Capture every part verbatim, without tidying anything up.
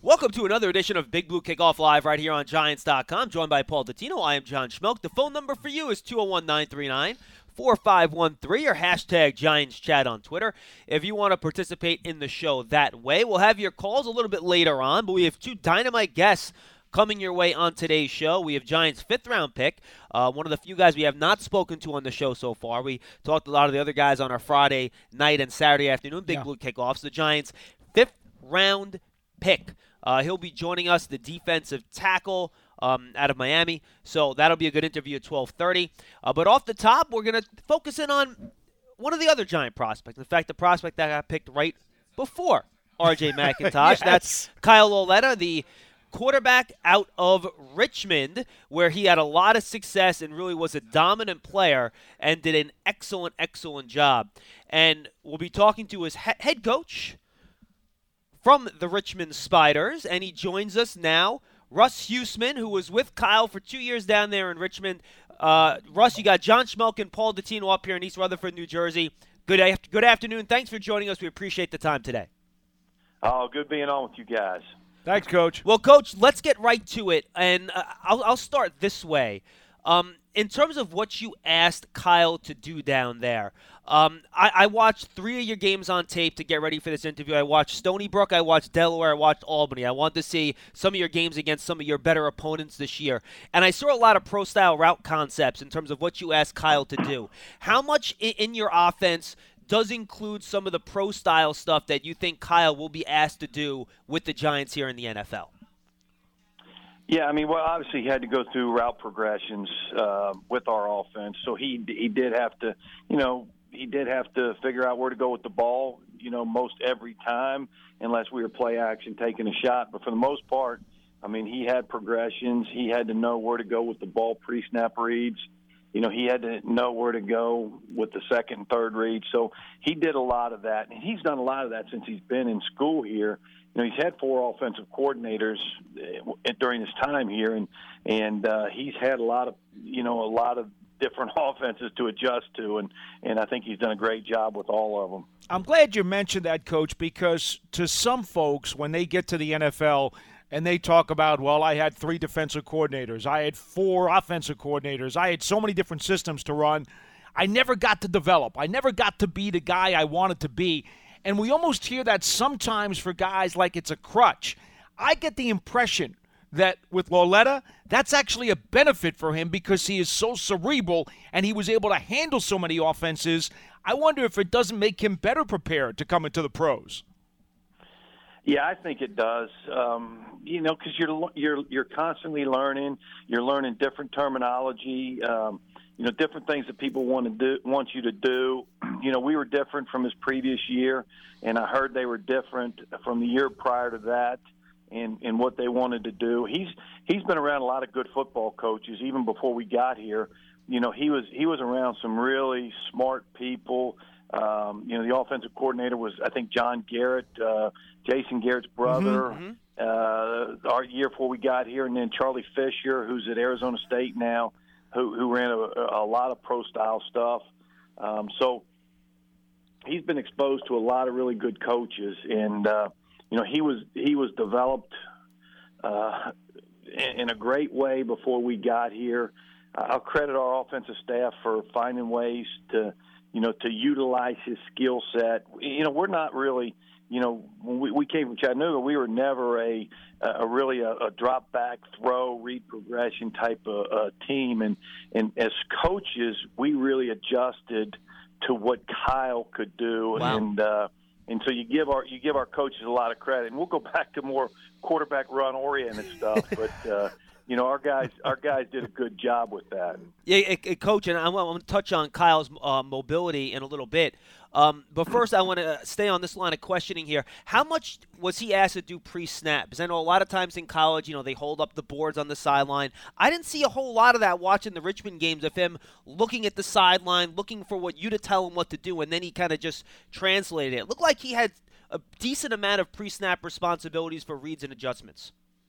Welcome to another edition of Big Blue Kickoff Live right here on Giants dot com, joined by Paul Dottino. I am John Schmelk. The phone number for you is two oh one, nine three nine, four five one three or hashtag Giants Chat on Twitter if you want to participate in the show that way. We'll have your calls a little bit later on, but we have two dynamite guests coming your way on today's show. We have Giants' fifth-round pick, uh, one of the few guys we have not spoken to on the show so far. We talked to a lot of the other guys on our Friday night and Saturday afternoon Big yeah. Blue Kickoffs. The Giants' fifth-round pick. Uh, he'll be joining us, the defensive tackle um, out of Miami. So that'll be a good interview at twelve thirty. Uh, but off the top, we're going to focus in on one of the other Giant prospects. In fact, the prospect that got picked right before R J McIntosh. yes. That's Kyle Lauletta, the quarterback out of Richmond, where he had a lot of success and really was a dominant player and did an excellent, excellent job. And we'll be talking to his he- head coach from the Richmond Spiders, and he joins us now. Russ Huesman, who was with Kyle for two years down there in Richmond. Uh, Russ, you got John Schmelk and Paul Dottino up here in East Rutherford, New Jersey. Good, af- good afternoon. Thanks for joining us. We appreciate the time today. Oh, good being on with you guys. Thanks, Coach. Well, Coach, let's get right to it, and uh, I'll, I'll start this way. Um, in terms of what you asked Kyle to do down there, um, I, I watched three of your games on tape to get ready for this interview. I watched Stony Brook, I watched Delaware, I watched Albany. I wanted to see some of your games against some of your better opponents this year. And I saw a lot of pro-style route concepts in terms of what you asked Kyle to do. How much in, in your offense does include some of the pro-style stuff that you think Kyle will be asked to do with the Giants here in the N F L? Yeah, I mean, well, obviously he had to go through route progressions uh, with our offense, so he he did have to, you know, he did have to figure out where to go with the ball, you know, most every time, unless we were play action taking a shot. But for the most part, I mean, he had progressions. He had to know where to go with the ball pre-snap reads. You know, he had to know where to go with the second and third reads. So he did a lot of that, and he's done a lot of that since he's been in school here. You know, he's had four offensive coordinators during his time here, and and uh, he's had a lot of, you know, a lot of different offenses to adjust to, and, and I think he's done a great job with all of them. I'm glad you mentioned that, Coach, because to some folks, when they get to the N F L and they talk about, well, I had three defensive coordinators, I had four offensive coordinators, I had so many different systems to run, I never got to develop. I never got to be the guy I wanted to be. And we almost hear that sometimes for guys like it's a crutch. I get the impression that with Lauletta, that's actually a benefit for him because he is so cerebral and he was able to handle so many offenses. I wonder if it doesn't make him better prepared to come into the pros. Yeah, I think it does. Um, you know, because you're you're you're constantly learning. You're learning different terminology. Um, you know, different things that people want to do, want you to do. You know, we were different from his previous year, and I heard they were different from the year prior to that, and and what they wanted to do. He's he's been around a lot of good football coaches even before we got here. You know, he was he was around some really smart people. Um, you know, the offensive coordinator was, I think, John Garrett, uh, Jason Garrett's brother, mm-hmm. uh, our year before we got here, and then Charlie Fisher, who's at Arizona State now, who, who ran a, a lot of pro-style stuff. Um, so he's been exposed to a lot of really good coaches, and uh, you know, he was he was developed uh, in, in a great way before we got here. I'll credit our offensive staff for finding ways to, you know, to utilize his skill set. You know, we're not really, you know, when we, we came from Chattanooga, we were never a, a really a, a drop back, throw, read progression type of uh, team. And, and as coaches, we really adjusted to what Kyle could do. Wow. And, uh, and so you give our, you give our coaches a lot of credit, and we'll go back to more quarterback run oriented stuff. But, uh, you know, our guys, our guys did a good job with that. Yeah, it, it, Coach, and I'm, I'm going to touch on Kyle's uh, mobility in a little bit. Um, but first, I want to stay on this line of questioning here. How much was he asked to do pre-snap? Because I know a lot of times in college, you know, they hold up the boards on the sideline. I didn't see a whole lot of that watching the Richmond games of him looking at the sideline, looking for what you to tell him what to do, and then he kind of just translated it. It looked like he had a decent amount of pre-snap responsibilities for reads and adjustments.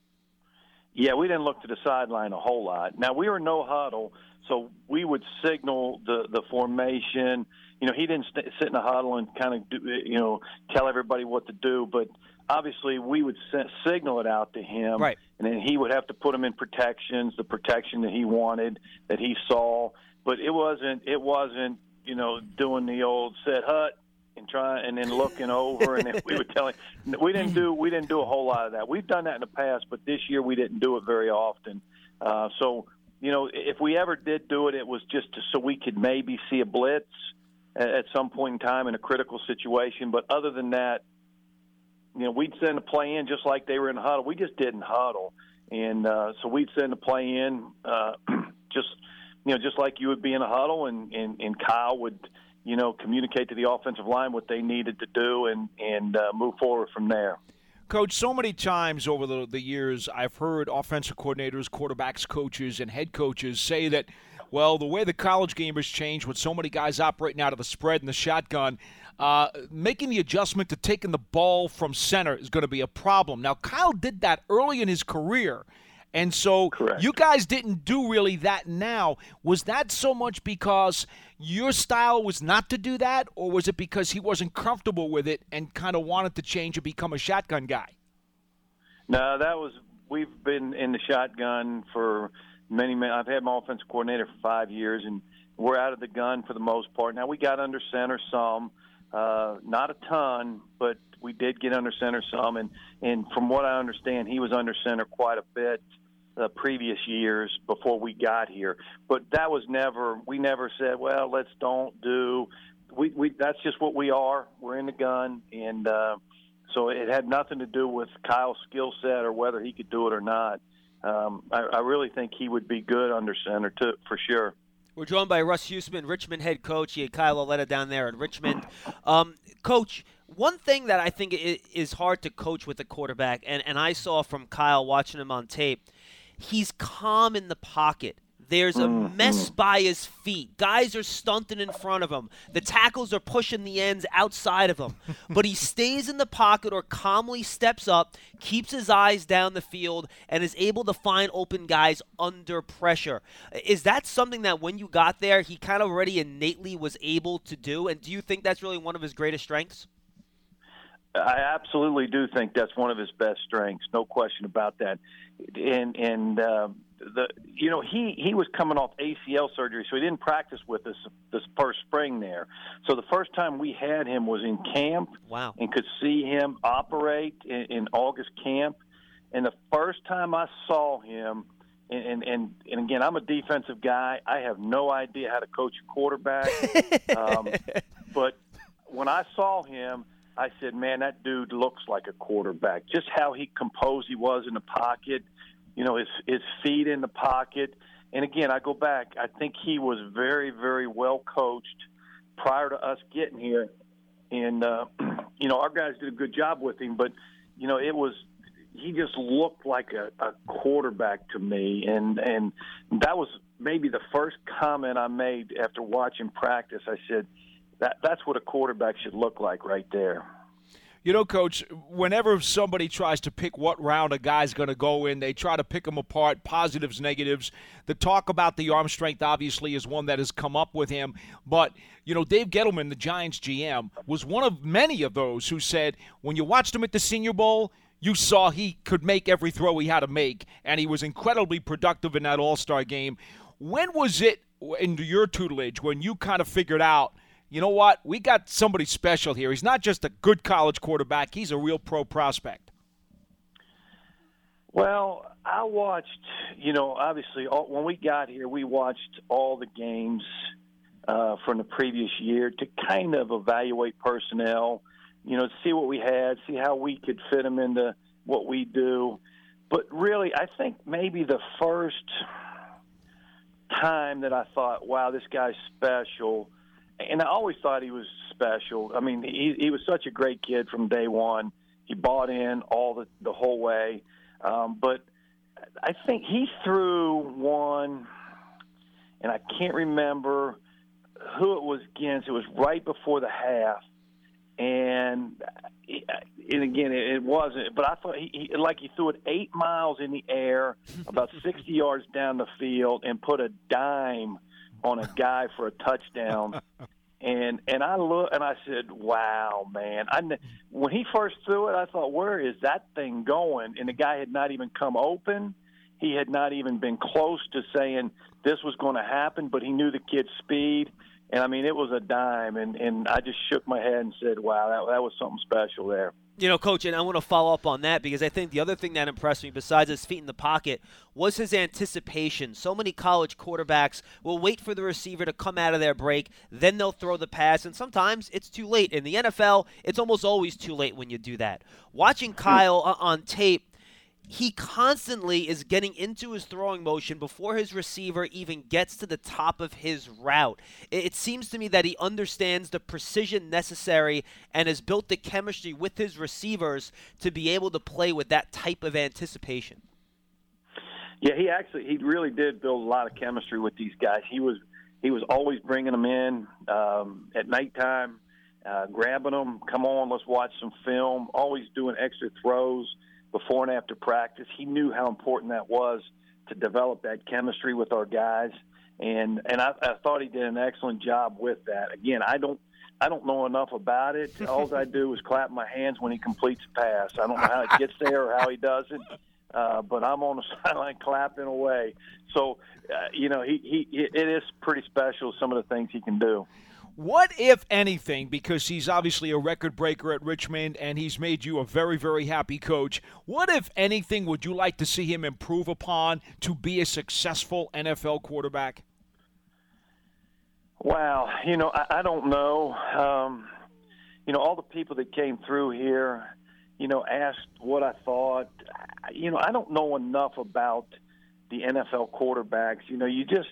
Yeah, we didn't look to the sideline a whole lot. Now, we were no huddle, so we would signal the, the formation. You know, he didn't st- sit in a huddle and kind of, do, you know, tell everybody what to do. But obviously we would send, signal it out to him, right. and then he would have to put them in protections, the protection that he wanted, that he saw. But it wasn't, it wasn't, you know, doing the old set hut and try and then looking over, and then we would tell him. We didn't do, we didn't do a whole lot of that. We've done that in the past, but this year we didn't do it very often. Uh, so, you know, if we ever did do it, it was just to, so we could maybe see a blitz at, at some point in time in a critical situation. But other than that, you know, we'd send a play in just like they were in a huddle. We just didn't huddle. And uh, so we'd send a play in uh, just, you know, just like you would be in a huddle, and, and, and Kyle would, you know, communicate to the offensive line what they needed to do and, and uh, move forward from there. Coach, so many times over the, the years I've heard offensive coordinators, quarterbacks, coaches, and head coaches say that, well, the way the college game has changed with so many guys operating out of the spread and the shotgun, uh, making the adjustment to taking the ball from center is going to be a problem. Now, Kyle did that early in his career, and so Correct. You guys didn't do really that now. Was that so much because your style was not to do that, or was it because he wasn't comfortable with it and kind of wanted to change and become a shotgun guy? No, that was – we've been in the shotgun for many, many – I've had my offensive coordinator for five years, and we're out of the gun for the most part. Now, we got under center some, uh, not a ton, but we did get under center some. And, and from what I understand, he was under center quite a bit the previous years before we got here. But that was never – we never said, well, let's don't do we, – we, that's just what we are. We're in the gun, and uh, – so it had nothing to do with Kyle's skill set or whether he could do it or not. Um, I, I really think he would be good under center, too, for sure. We're joined by Russ Huesman, Richmond head coach. He had Kyle Lauletta down there at Richmond. Um, coach, one thing that I think is hard to coach with a quarterback, and, and I saw from Kyle watching him on tape, he's calm in the pocket. There's a mess by his feet. Guys are stunting in front of him. The tackles are pushing the ends outside of him. But he stays in the pocket or calmly steps up, keeps his eyes down the field, and is able to find open guys under pressure. Is that something that when you got there, he kind of already innately was able to do? And do you think that's really one of his greatest strengths? I absolutely do think that's one of his best strengths, no question about that. And and uh, the you know he he was coming off A C L surgery, so he didn't practice with us this first spring there. So the first time we had him was in camp. Wow. And could see him operate in, in August camp. And the first time I saw him, and, and and and again, I'm a defensive guy. I have no idea how to coach a quarterback. um, but when I saw him, I said, man, that dude looks like a quarterback. Just how he composed he was in the pocket, you know, his his feet in the pocket. And, again, I go back. I think he was very, very well coached prior to us getting here. And, uh, you know, our guys did a good job with him. But, you know, it was – he just looked like a, a quarterback to me. And, and that was maybe the first comment I made after watching practice. I said – That that's what a quarterback should look like right there. You know, Coach, whenever somebody tries to pick what round a guy's going to go in, they try to pick them apart, positives, negatives. The talk about the arm strength obviously is one that has come up with him. But, you know, Dave Gettleman, the Giants G M, was one of many of those who said when you watched him at the Senior Bowl, you saw he could make every throw he had to make, and he was incredibly productive in that All-Star game. When was it, under your tutelage, when you kind of figured out, you know what, we got somebody special here. He's not just a good college quarterback. He's a real pro prospect. Well, I watched, you know, obviously all, when we got here, we watched all the games uh, from the previous year to kind of evaluate personnel, you know, see what we had, see how we could fit them into what we do. But really, I think maybe the first time that I thought, wow, this guy's special, and I always thought he was special. I mean, he he was such a great kid from day one. He bought in all the, the whole way. Um, but I think he threw one, and I can't remember who it was against. It was right before the half. And, and again, it wasn't. But I thought he, he like he threw it eight miles in the air, about sixty yards down the field, and put a dime on a guy for a touchdown. And and I look and I said, "Wow, man!" I when he first threw it, I thought, "Where is that thing going?" And the guy had not even come open. He had not even been close to saying this was going to happen, but he knew the kid's speed. And, I mean, it was a dime. And, and I just shook my head and said, wow, that, that was something special there. You know, Coach, and I want to follow up on that because I think the other thing that impressed me, besides his feet in the pocket, was his anticipation. So many college quarterbacks will wait for the receiver to come out of their break, then they'll throw the pass, and sometimes it's too late. In the N F L, it's almost always too late when you do that. Watching Kyle on tape, he constantly is getting into his throwing motion before his receiver even gets to the top of his route. It seems to me that he understands the precision necessary and has built the chemistry with his receivers to be able to play with that type of anticipation. Yeah, he actually he really did build a lot of chemistry with these guys. He was he was always bringing them in um, at nighttime, uh, grabbing them. Come on, let's watch some film. Always doing extra throws before and after practice. He knew how important that was to develop that chemistry with our guys, and and I, I thought he did an excellent job with that. Again, I don't I don't know enough about it. All I do is clap my hands when he completes a pass. I don't know how it gets there or how he does it, uh, but I'm on the sideline clapping away. So, uh, you know, he, he it is pretty special, some of the things he can do. What, if anything, because he's obviously a record breaker at Richmond and he's made you a very, very happy coach, what, if anything, would you like to see him improve upon to be a successful N F L quarterback? Wow, you know, I, I don't know. Um, you know, all the people that came through here, you know, asked what I thought. You know, I don't know enough about the N F L quarterbacks. You know, you just,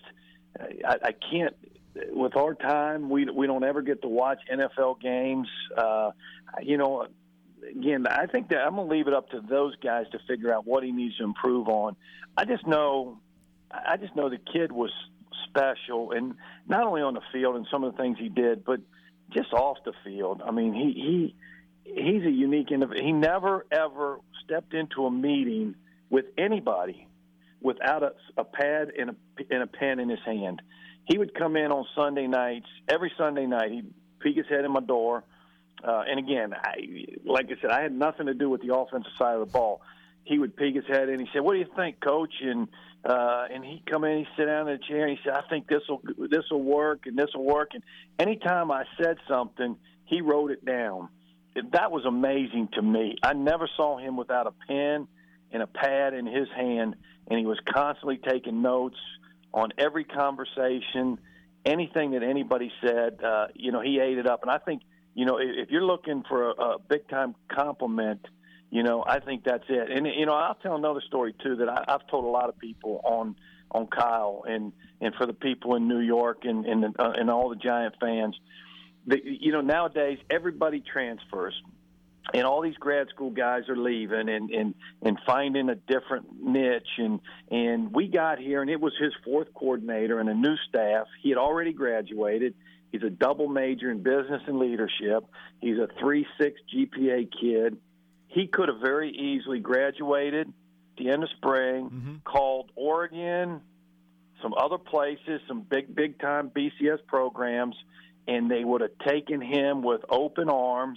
I, I can't. With our time, we we don't ever get to watch N F L games. Uh, you know, again, I think that I'm going to leave it up to those guys to figure out what he needs to improve on. I just know, I just know the kid was special, and not only on the field and some of the things he did, but just off the field. I mean, he he he's a unique individual. He never ever stepped into a meeting with anybody without a, a pad and a and a pen in his hand. He would come in on Sunday nights, every Sunday night. He'd peek his head in my door. Uh, and, again, I, like I said, I had nothing to do with the offensive side of the ball. He would peek his head in. He said, what do you think, Coach? And uh, and he'd come in, he'd sit down in a chair, and he said, I think this will this will work and this will work. And anytime I said something, he wrote it down. That was amazing to me. I never saw him without a pen and a pad in his hand, and he was constantly taking notes on every conversation, anything that anybody said. Uh, you know, he ate it up. And I think, you know, if, if you're looking for a, a big-time compliment, you know, I think that's it. And, you know, I'll tell another story, too, that I, I've told a lot of people on on Kyle and, and for the people in New York and, and, uh, and all the Giant fans. The, you know, nowadays everybody transfers. And all these grad school guys are leaving and, and, and finding a different niche. And, and we got here, and it was his fourth coordinator and a new staff. He had already graduated. He's a double major in business and leadership. He's a three point six G P A kid. He could have very easily graduated at the end of spring, mm-hmm. called Oregon, some other places, some big, big-time B C S programs, and they would have taken him with open arms,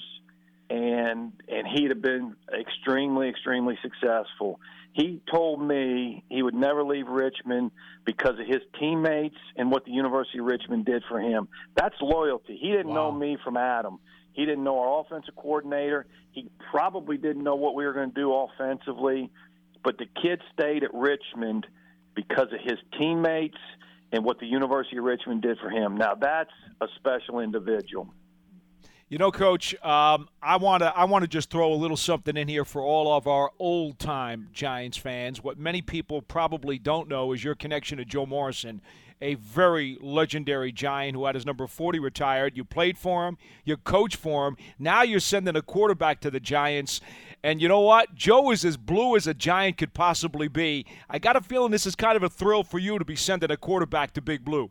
and and he'd have been extremely, extremely successful. He told me he would never leave Richmond because of his teammates and what the University of Richmond did for him. That's loyalty. He didn't Wow. know me from Adam. He didn't know our offensive coordinator. He probably didn't know what we were going to do offensively. But the kid stayed at Richmond because of his teammates and what the University of Richmond did for him. Now, that's a special individual. You know, Coach, um, I want to I want to just throw a little something in here for all of our old-time Giants fans. What many people probably don't know is your connection to Joe Morrison, a very legendary Giant who had his number forty retired. You played for him. You coached for him. Now you're sending a quarterback to the Giants. And you know what? Joe is as blue as a Giant could possibly be. I got a feeling this is kind of a thrill for you to be sending a quarterback to Big Blue.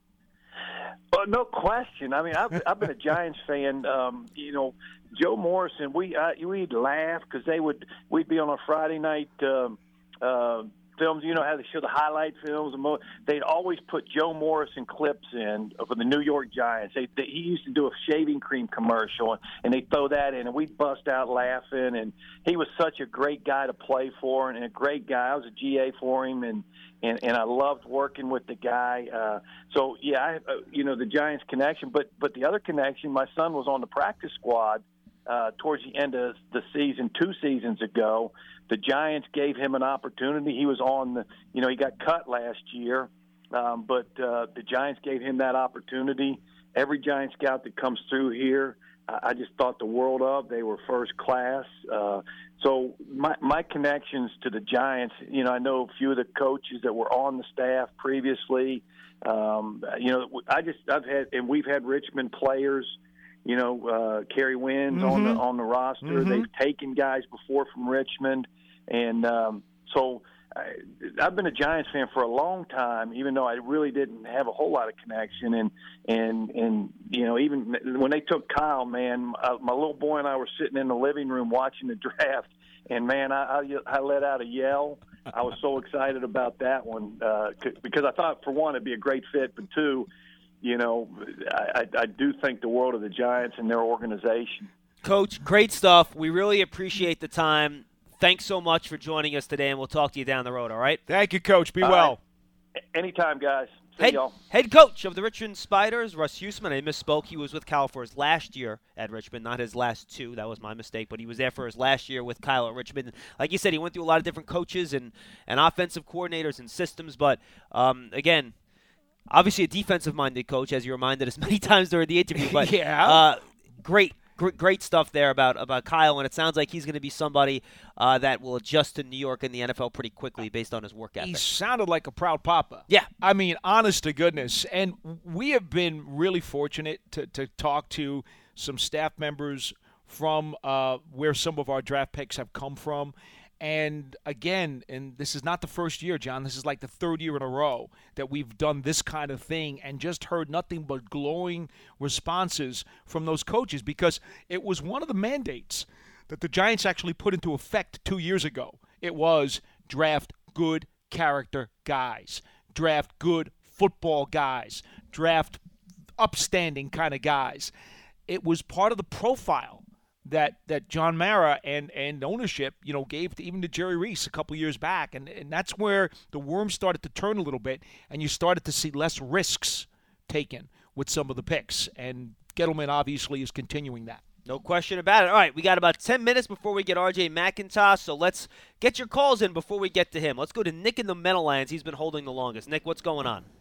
Well, no question. I mean, I've, I've been a Giants fan. Um, you know, Joe Morrison. We uh, we'd laugh because they would. We'd be on a Friday night um, uh, films. You know how they show the highlight films. And mo- they'd always put Joe Morrison clips in for the New York Giants. They, they, he used to do a shaving cream commercial, and, and they'd throw that in, and we'd bust out laughing. And he was such a great guy to play for, and a great guy. I was a G A for him, and and, and I loved working with the guy. Uh, so yeah, I, uh, you know the Giants connection, but but the other connection, my son was on the practice squad uh, towards the end of the season two seasons ago. The Giants gave him an opportunity. He was on the, you know, he got cut last year, um, but uh, the Giants gave him that opportunity. Every Giant scout that comes through here, I, I just thought the world of. They were first class. Uh, so my my connections to the Giants, you know, I know a few of the coaches that were on the staff previously. Um, you know, I just I've had, and we've had Richmond players. You know, uh, Kerry Wynn's mm-hmm. on the on the roster. Mm-hmm. They've taken guys before from Richmond. And um, so I, I've been a Giants fan for a long time, even though I really didn't have a whole lot of connection. And, and, and you know, even when they took Kyle, man, uh, my little boy and I were sitting in the living room watching the draft. And, man, I, I, I let out a yell. I was so excited about that one uh, because I thought, for one, it'd be a great fit. But, two, you know, I, I do think the world of the Giants and their organization. Coach, great stuff. We really appreciate the time. Thanks so much for joining us today, and we'll talk to you down the road, all right? Thank you, Coach. Be all well. Right. Anytime, guys. See Head, y'all. head coach of the Richmond Spiders, Russ Huesman. I misspoke. He was with Kyle for his last year at Richmond, not his last two. That was my mistake, but he was there for his last year with Kyle at Richmond. Like you said, he went through a lot of different coaches and, and offensive coordinators and systems, but, um, again, obviously a defensive-minded coach, as you reminded us many times during the interview, but yeah. uh, great. Great stuff there about, about Kyle, and it sounds like he's going to be somebody uh, that will adjust to New York and the N F L pretty quickly based on his work ethic. He sounded like a proud papa. Yeah. I mean, honest to goodness. And we have been really fortunate to, to talk to some staff members from uh, where some of our draft picks have come from. And again, and this is not the first year, John, this is like the third year in a row that we've done this kind of thing and just heard nothing but glowing responses from those coaches, because it was one of the mandates that the Giants actually put into effect two years ago. It was draft good character guys, draft good football guys, draft upstanding kind of guys. It was part of the profile that that John Mara and, and ownership, you know, gave to even to Jerry Reese a couple years back. And, and that's where the worm started to turn a little bit, and you started to see less risks taken with some of the picks. And Gettleman obviously is continuing that. No question about it. All right, we got about ten minutes before we get R J McIntosh, so let's get your calls in before we get to him. Let's go to Nick in the Meadowlands. He's been holding the longest. Nick, what's going on?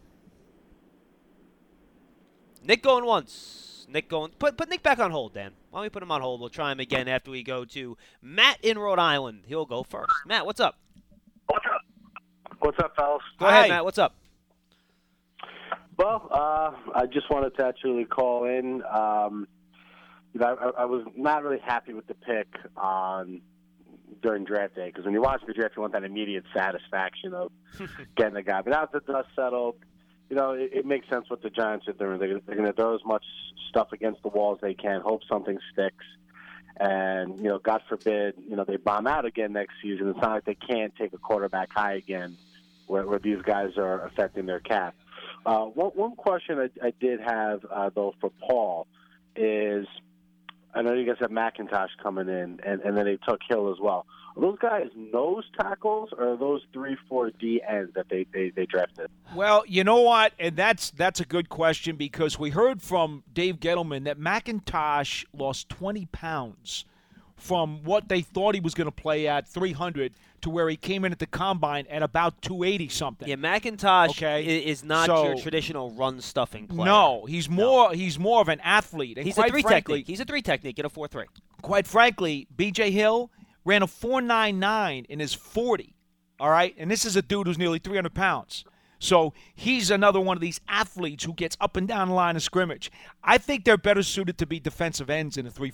Nick going once. Nick going. Put put Nick back on hold, Dan. Why don't we put him on hold? We'll try him again after we go to Matt in Rhode Island. He'll go first. Matt, what's up? What's up? What's up, fellas? Go Hi. ahead, Matt. What's up? Well, uh, I just wanted to actually call in. Um, you know, I, I was not really happy with the pick on during draft day, because when you watch the draft, you want that immediate satisfaction of getting the guy. But now that the dust settled, you know, it, it makes sense what the Giants are doing. They're, they're going to throw as much stuff against the wall as they can, hope something sticks. And, you know, God forbid, you know, they bomb out again next season. It's not like they can't take a quarterback high again where, where these guys are affecting their cap. Uh, one, one question I, I did have, uh, though, for Paul is, I know you guys have McIntosh coming in, and, and then they took Hill as well. Are those guys nose tackles, or are those three four D ends that they, they, they drafted? Well, you know what? And that's that's a good question, because we heard from Dave Gettleman that McIntosh lost twenty pounds from what they thought he was going to play at three hundred to where he came in at the combine at about two eighty something. Yeah, McIntosh okay. is not so, your traditional run-stuffing player. No, he's more no. he's more of an athlete. And he's quite a three frankly, technique. He's a three technique in a four three. Quite frankly, B J Hill ran a four ninety-nine in his forty, all right? And this is a dude who's nearly three hundred pounds. So he's another one of these athletes who gets up and down the line of scrimmage. I think they're better suited to be defensive ends in a three four.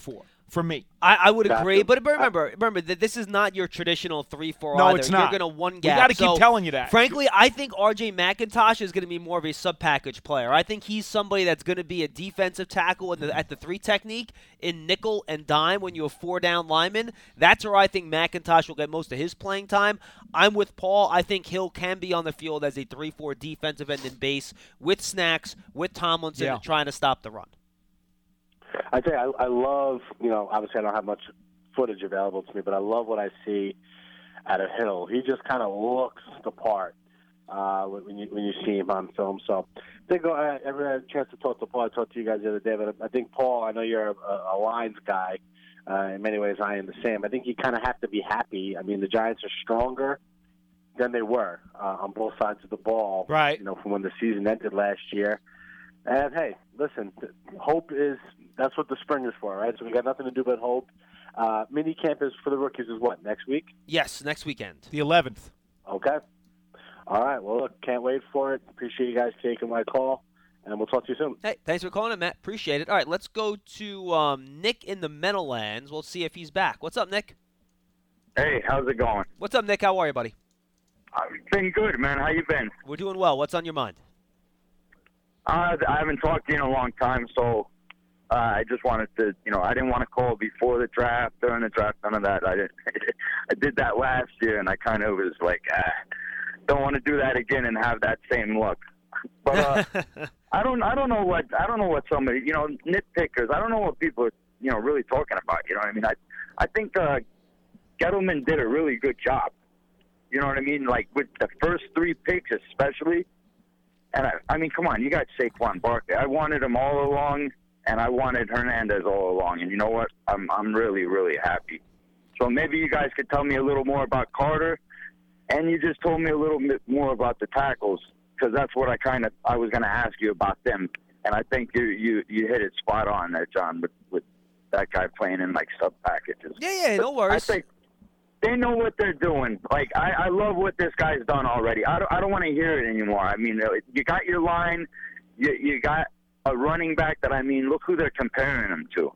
for me. I, I would Gotcha. agree, but remember, remember that this is not your traditional three four No, either. it's not. You're going to one We gap. got to So, keep telling you that. Frankly, I think R J McIntosh is going to be more of a sub-package player. I think he's somebody that's going to be a defensive tackle at the, at the three technique in nickel and dime when you have four down linemen. That's where I think McIntosh will get most of his playing time. I'm with Paul. I think Hill can be on the field as a three four defensive end in base with Snacks, with Tomlinson, Yeah. trying to stop the run. I tell you, I, I love, you know, obviously I don't have much footage available to me, but I love what I see out of Hill. He just kind of looks the part uh, when you when you see him on film. So I think I ever had a chance to talk to Paul. I talked to you guys the other day, but I think, Paul, I know you're a, a lines guy. Uh, in many ways, I am the same. I think you kind of have to be happy. I mean, the Giants are stronger than they were uh, on both sides of the ball, Right. you know, from when the season ended last year. And, hey, listen, hope is – that's what the spring is for, right? So we got nothing to do but hope. Uh, mini camp is for the rookies is what, next week? Yes, next weekend. The eleventh. Okay. All right. Well, look, can't wait for it. Appreciate you guys taking my call, and we'll talk to you soon. Hey, thanks for calling in, Matt. Appreciate it. All right, let's go to um, Nick in the Meadowlands. We'll see if he's back. What's up, Nick? Hey, how's it going? What's up, Nick? How are you, buddy? I've been good, man. How you been? We're doing well. What's on your mind? Uh, I haven't talked to you in a long time, so uh, I just wanted to, you know, I didn't want to call before the draft, during the draft, none of that. I didn't. I did that last year, and I kind of was like, ah, don't want to do that again and have that same luck. But uh, I don't, I don't know what, I don't know what somebody, you know, nitpickers. I don't know what people are, you know, really talking about. You know what I mean? I, I think uh, Gettleman did a really good job. You know what I mean? Like with the first three picks, especially. And I, I mean, come on, you got Saquon Barkley. I wanted him all along, and I wanted Hernandez all along. And you know what? I'm, I'm really, really happy. So maybe you guys could tell me a little more about Carter, and you just told me a little bit more about the tackles, because that's what I kind of I was going to ask you about them. And I think you, you, you hit it spot on there, John, with, with that guy playing in like sub packages. Yeah, yeah, no But worries. I think they know what they're doing. Like I, I love what this guy's done already. I don't, I don't want to hear it anymore. I mean, you got your line, you, you got a running back that I mean, look who they're comparing him to.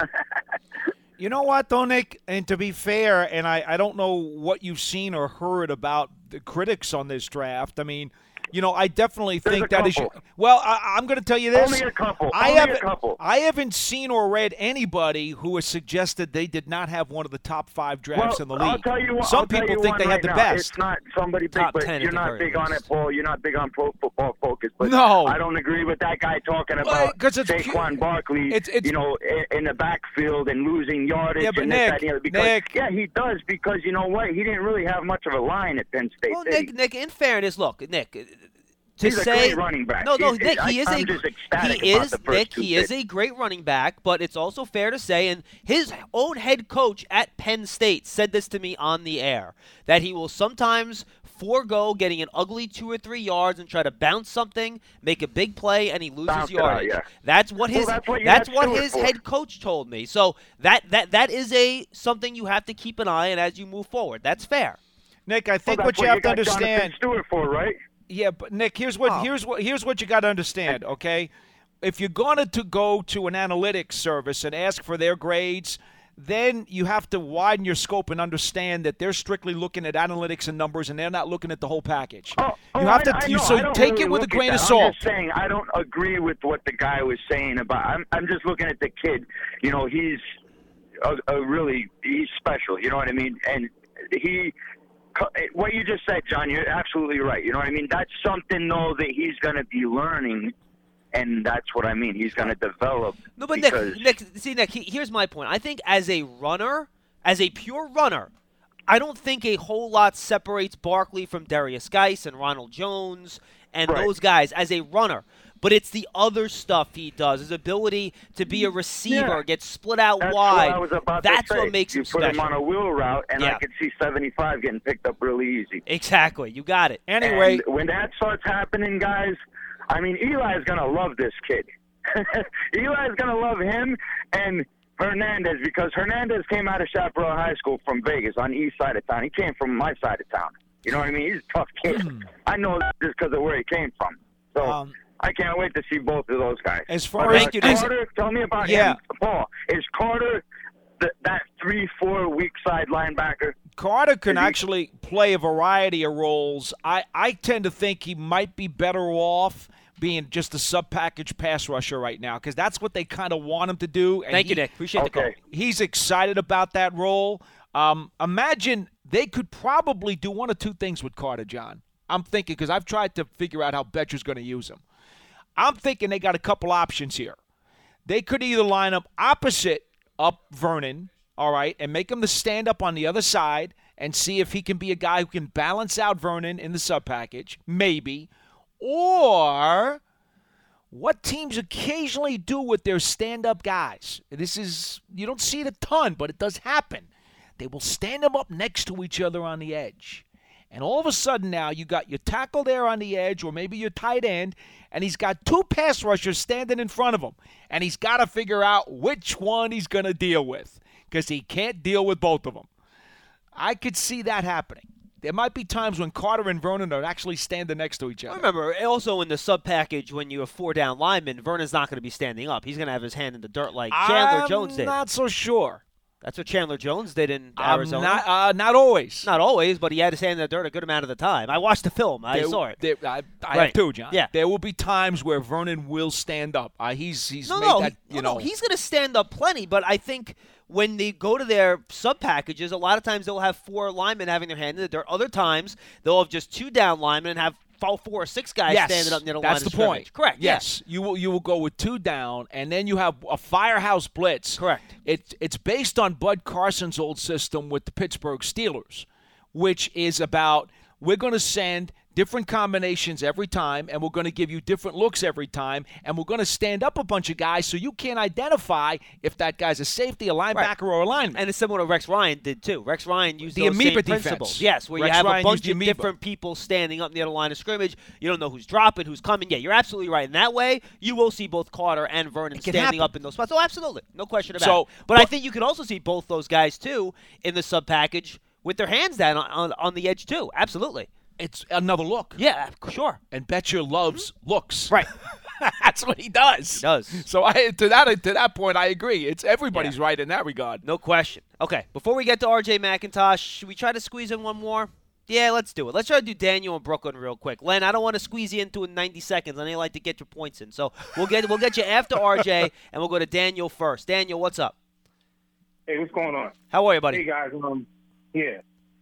You know what, though, Nick? And to be fair, and I, I don't know what you've seen or heard about the critics on this draft. I mean, you know, I definitely There's think a that is. couple. Well, I, I'm going to tell you this. Only a couple. I Only haven't, a couple. I haven't seen or read anybody who has suggested they did not have one of the top five drafts well, in the league. I'll tell you what, Some I'll tell people you think one they right had the now. best. It's not somebody big, Top but ten at you're the not very big on least. it, Paul. You're not big on Pro Football Focus. But No. I don't agree with that guy talking Well, about 'cause it's Saquon pu- Barkley, it's- it's- you know, in, in the backfield and losing yardage Yeah, but and this, Nick, that, and the other. Because, Nick. yeah, he does, because you know what? He didn't really have much of a line at Penn State. Well, did he? Nick, Nick, in fairness, look, Nick, to He's a say great running back. no, no, He's- Nick, he I- is I'm a just ecstatic he about is the first Nick, two he is picks. a great running back, but it's also fair to say, and his own head coach at Penn State said this to me on the air, that he will sometimes forego getting an ugly two or three yards and try to bounce something, make a big play, and he loses Bounce it out, yardage. yeah. That's what Well, his that's what you that's got what Stewart his for. head coach told me. So that that that is a something you have to keep an eye on as you move forward. That's fair. Nick, I Well, think that's what you have to got Jonathan understand. Stewart for, right? Yeah, but Nick, here's what Oh. here's what here's what you got to understand, okay? If you're going to go to an analytics service and ask for their grades, then you have to widen your scope and understand that they're strictly looking at analytics and numbers, and they're not looking at the whole package. Oh, oh, you have I, to I you, know. so I don't take really it with a look at grain of that. salt. I'm just saying I don't agree with what the guy was saying about. I'm I'm just looking at the kid. You know, he's a, a really he's special. You know what I mean? And he. What you just said, John, you're absolutely right. You know what I mean? That's something, though, that he's going to be learning, and that's what I mean. He's going to develop. No, but because, Nick, Nick, see, Nick, he, here's my point. I think as a runner, as a pure runner, I don't think a whole lot separates Barkley from Darius Geis and Ronald Jones and Right. those guys as a runner. But it's the other stuff he does, his ability to be a receiver, Yeah. get split out That's wide. what I was about That's to say. what makes you him put special. him on a wheel route, and Yeah. I could see seventy-five getting picked up really easy. Exactly. You got it. Anyway, And when that starts happening, guys, I mean, Eli's going to love this kid. Eli's going to love him and Hernandez, because Hernandez came out of Chaparral High School from Vegas on the east side of town. He came from my side of town. You know what I mean? He's a tough kid. I know that just because of where he came from. So Um, I can't wait to see both of those guys. As far But, as- uh, Thank you, Nick. Carter, tell me about Yeah. him. Paul, is Carter th- that three, four weak side linebacker. Carter can Is he- actually play a variety of roles. I, I tend to think he might be better off being just a sub-package pass rusher right now because that's what they kind of want him to do. And Thank he, you, Nick. Appreciate the call. Okay. He's excited about that role. Um, imagine they could probably do one or two things with Carter, John. I'm thinking because I've tried to figure out how Betcher's going to use him. I'm thinking they got a couple options here. They could either line up opposite up Vernon, all right, and make him the stand-up on the other side and see if he can be a guy who can balance out Vernon in the sub-package, maybe. Or what teams occasionally do with their stand-up guys. This is, you don't see it a ton, but it does happen. They will stand them up next to each other on the edge. And all of a sudden now you got your tackle there on the edge or maybe your tight end, and he's got two pass rushers standing in front of him. And he's got to figure out which one he's going to deal with because he can't deal with both of them. I could see that happening. There might be times when Carter and Vernon are actually standing next to each other. I remember also in the sub package when you have four down linemen, Vernon's not going to be standing up. He's going to have his hand in the dirt like Chandler I'm Jones did. I'm not so sure. That's what Chandler Jones did in I'm Arizona. Not, uh, not always. Not always, but he had his hand in the dirt a good amount of the time. I watched the film. I There- saw it. there- I, I Right. have too, John. Yeah. There will be times where Vernon will stand up. Uh, he's he's No, made no, that, he- you no, know. no, he's going to stand up plenty, but I think when they go to their sub packages, a lot of times they'll have four linemen having their hand in the dirt. Other times they'll have just two down linemen and have four, four or six guys yes, standing up near the that's line the of scrimmage. point. Correct. Yes, you will you will go with two down, and then you have a firehouse blitz. Correct. It's it's based on Bud Carson's old system with the Pittsburgh Steelers, which is about we're going to send different combinations every time, and we're going to give you different looks every time, and we're going to stand up a bunch of guys so you can't identify if that guy's a safety, a linebacker, Right. or a lineman. And it's similar to what Rex Ryan did too. Rex Ryan used The those amoeba same defense. principles. Yes, where Rex you have Ryan a bunch used the of amoeba. different people standing up near the line of scrimmage. You don't know who's dropping, who's coming. Yeah, you're absolutely right. In that way, you will see both Carter and Vernon It can standing happen. up in those spots. Oh, absolutely. No question about So, it. But, I but- think you could also see both those guys too in the sub package with their hands down on, on, on the edge too. Absolutely. It's another look. Yeah, sure. And Betcher loves looks. Right. That's what he does. He does. So I to that to that point, I agree. It's everybody's right in that regard. No question. Okay, before we get to R J McIntosh, should we try to squeeze in one more? Yeah, let's do it. Let's try to do Daniel and Brooklyn real quick. Len, I don't want to squeeze you into in ninety seconds. I need like to get your points in. So we'll get we'll get you after R J, and we'll go to Daniel first. Daniel, what's up? Hey, what's going on? How are you, Hey buddy? guys, um, yeah,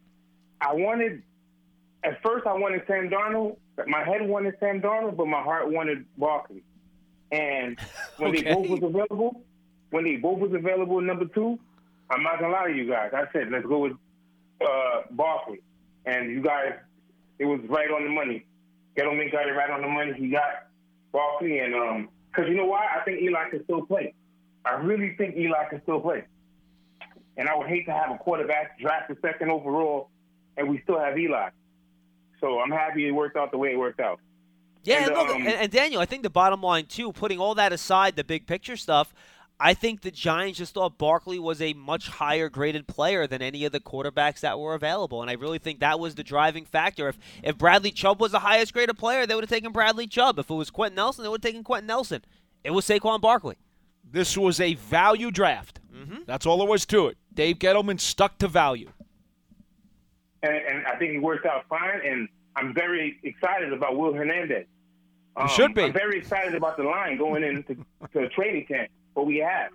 I wanted at first I wanted Sam Darnold. My head wanted Sam Darnold, but my heart wanted Barkley. And when Okay. they both was available, when they both was available, number two, I'm not gonna lie to you guys. I said let's go with uh, Barkley, and you guys, it was right on the money. Gettleman got it right on the money. He got Barkley, and um, because you know why? I think Eli can still play. I really think Eli can still play. And I would hate to have a quarterback drafted second overall, and we still have Eli. So I'm happy it worked out the way it worked out. Yeah, and, and look, um, and, and Daniel, I think the bottom line too, putting all that aside, the big picture stuff, I think the Giants just thought Barkley was a much higher graded player than any of the quarterbacks that were available, and I really think that was the driving factor. If if Bradley Chubb was the highest graded player, they would have taken Bradley Chubb. If it was Quentin Nelson, they would have taken Quentin Nelson. It was Saquon Barkley. This was a value draft. Mm-hmm. That's all there was to it. Dave Gettleman stuck to value. And, and I think it worked out fine, and I'm very excited about Will Hernandez. Um, should be. I'm very excited about the line going into to a training camp, what we have.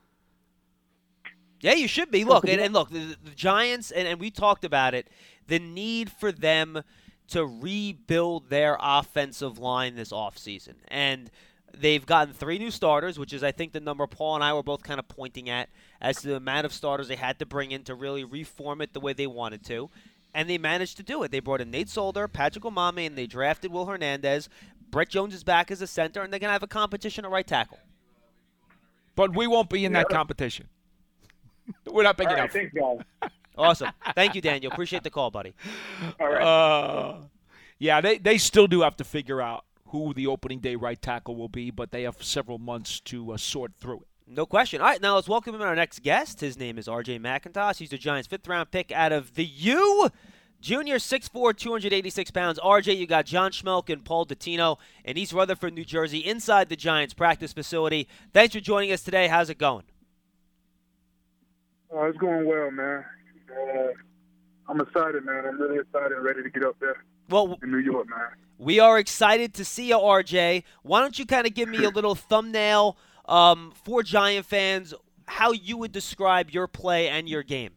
Yeah, you should be. Look, and, and look, the, the Giants, and, and we talked about it, the need for them to rebuild their offensive line this offseason. And they've gotten three new starters, which is, I think, the number Paul and I were both kind of pointing at as to the amount of starters they had to bring in to really reform it the way they wanted to. And they managed to do it. They brought in Nate Solder, Patrick Omameh, and they drafted Will Hernandez. Brett Jones is back as a center, and they're going to have a competition at right tackle. But we won't be in that competition. We're not big All right, enough. thanks, guys. Awesome. Thank you, Daniel. Appreciate the call, buddy. All right. Uh, yeah, they, they still do have to figure out who the opening day right tackle will be, but they have several months to uh, sort through it. No question. All right, now let's welcome in our next guest. His name is R J McIntosh. He's the Giants' fifth-round pick out of the U. Junior, six foot four, two hundred eighty-six pounds. R J, you got John Schmelk and Paul Dottino in East Rutherford, New Jersey, inside the Giants' practice facility. Thanks for joining us today. How's it going? Oh, it's going well, man. Uh, I'm excited, man. I'm really excited and ready to get up there well, in New York, man. We are excited to see you, R J. Why don't you kind of give me a little thumbnail um, for Giant fans, how you would describe your play and your game?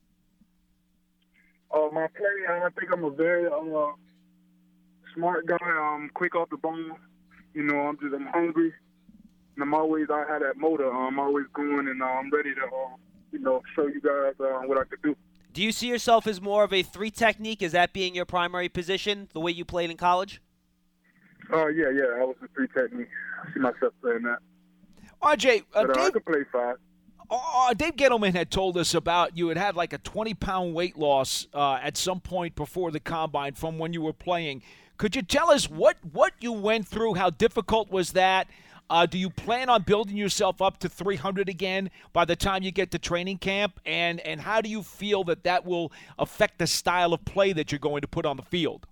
Uh, my play, I think I'm a very uh, smart guy. I'm quick off the bone. You know, I'm just I'm hungry. And I'm always, I have that motor. I'm always going, and uh, I'm ready to, uh, you know, show you guys uh, what I can do. Do you see yourself as more of a three technique? Is that being your primary position, the way you played in college? Oh, uh, yeah, yeah. I was a three technique. I see myself playing that. R J, uh, but, uh, Dave, I could play five. Uh, Dave Gettleman had told us about you had had like a twenty-pound weight loss uh, at some point before the Combine from when you were playing. Could you tell us what, what you went through? How difficult was that? Uh, do you plan on building yourself up to three hundred again by the time you get to training camp? And, and how do you feel that that will affect the style of play that you're going to put on the field?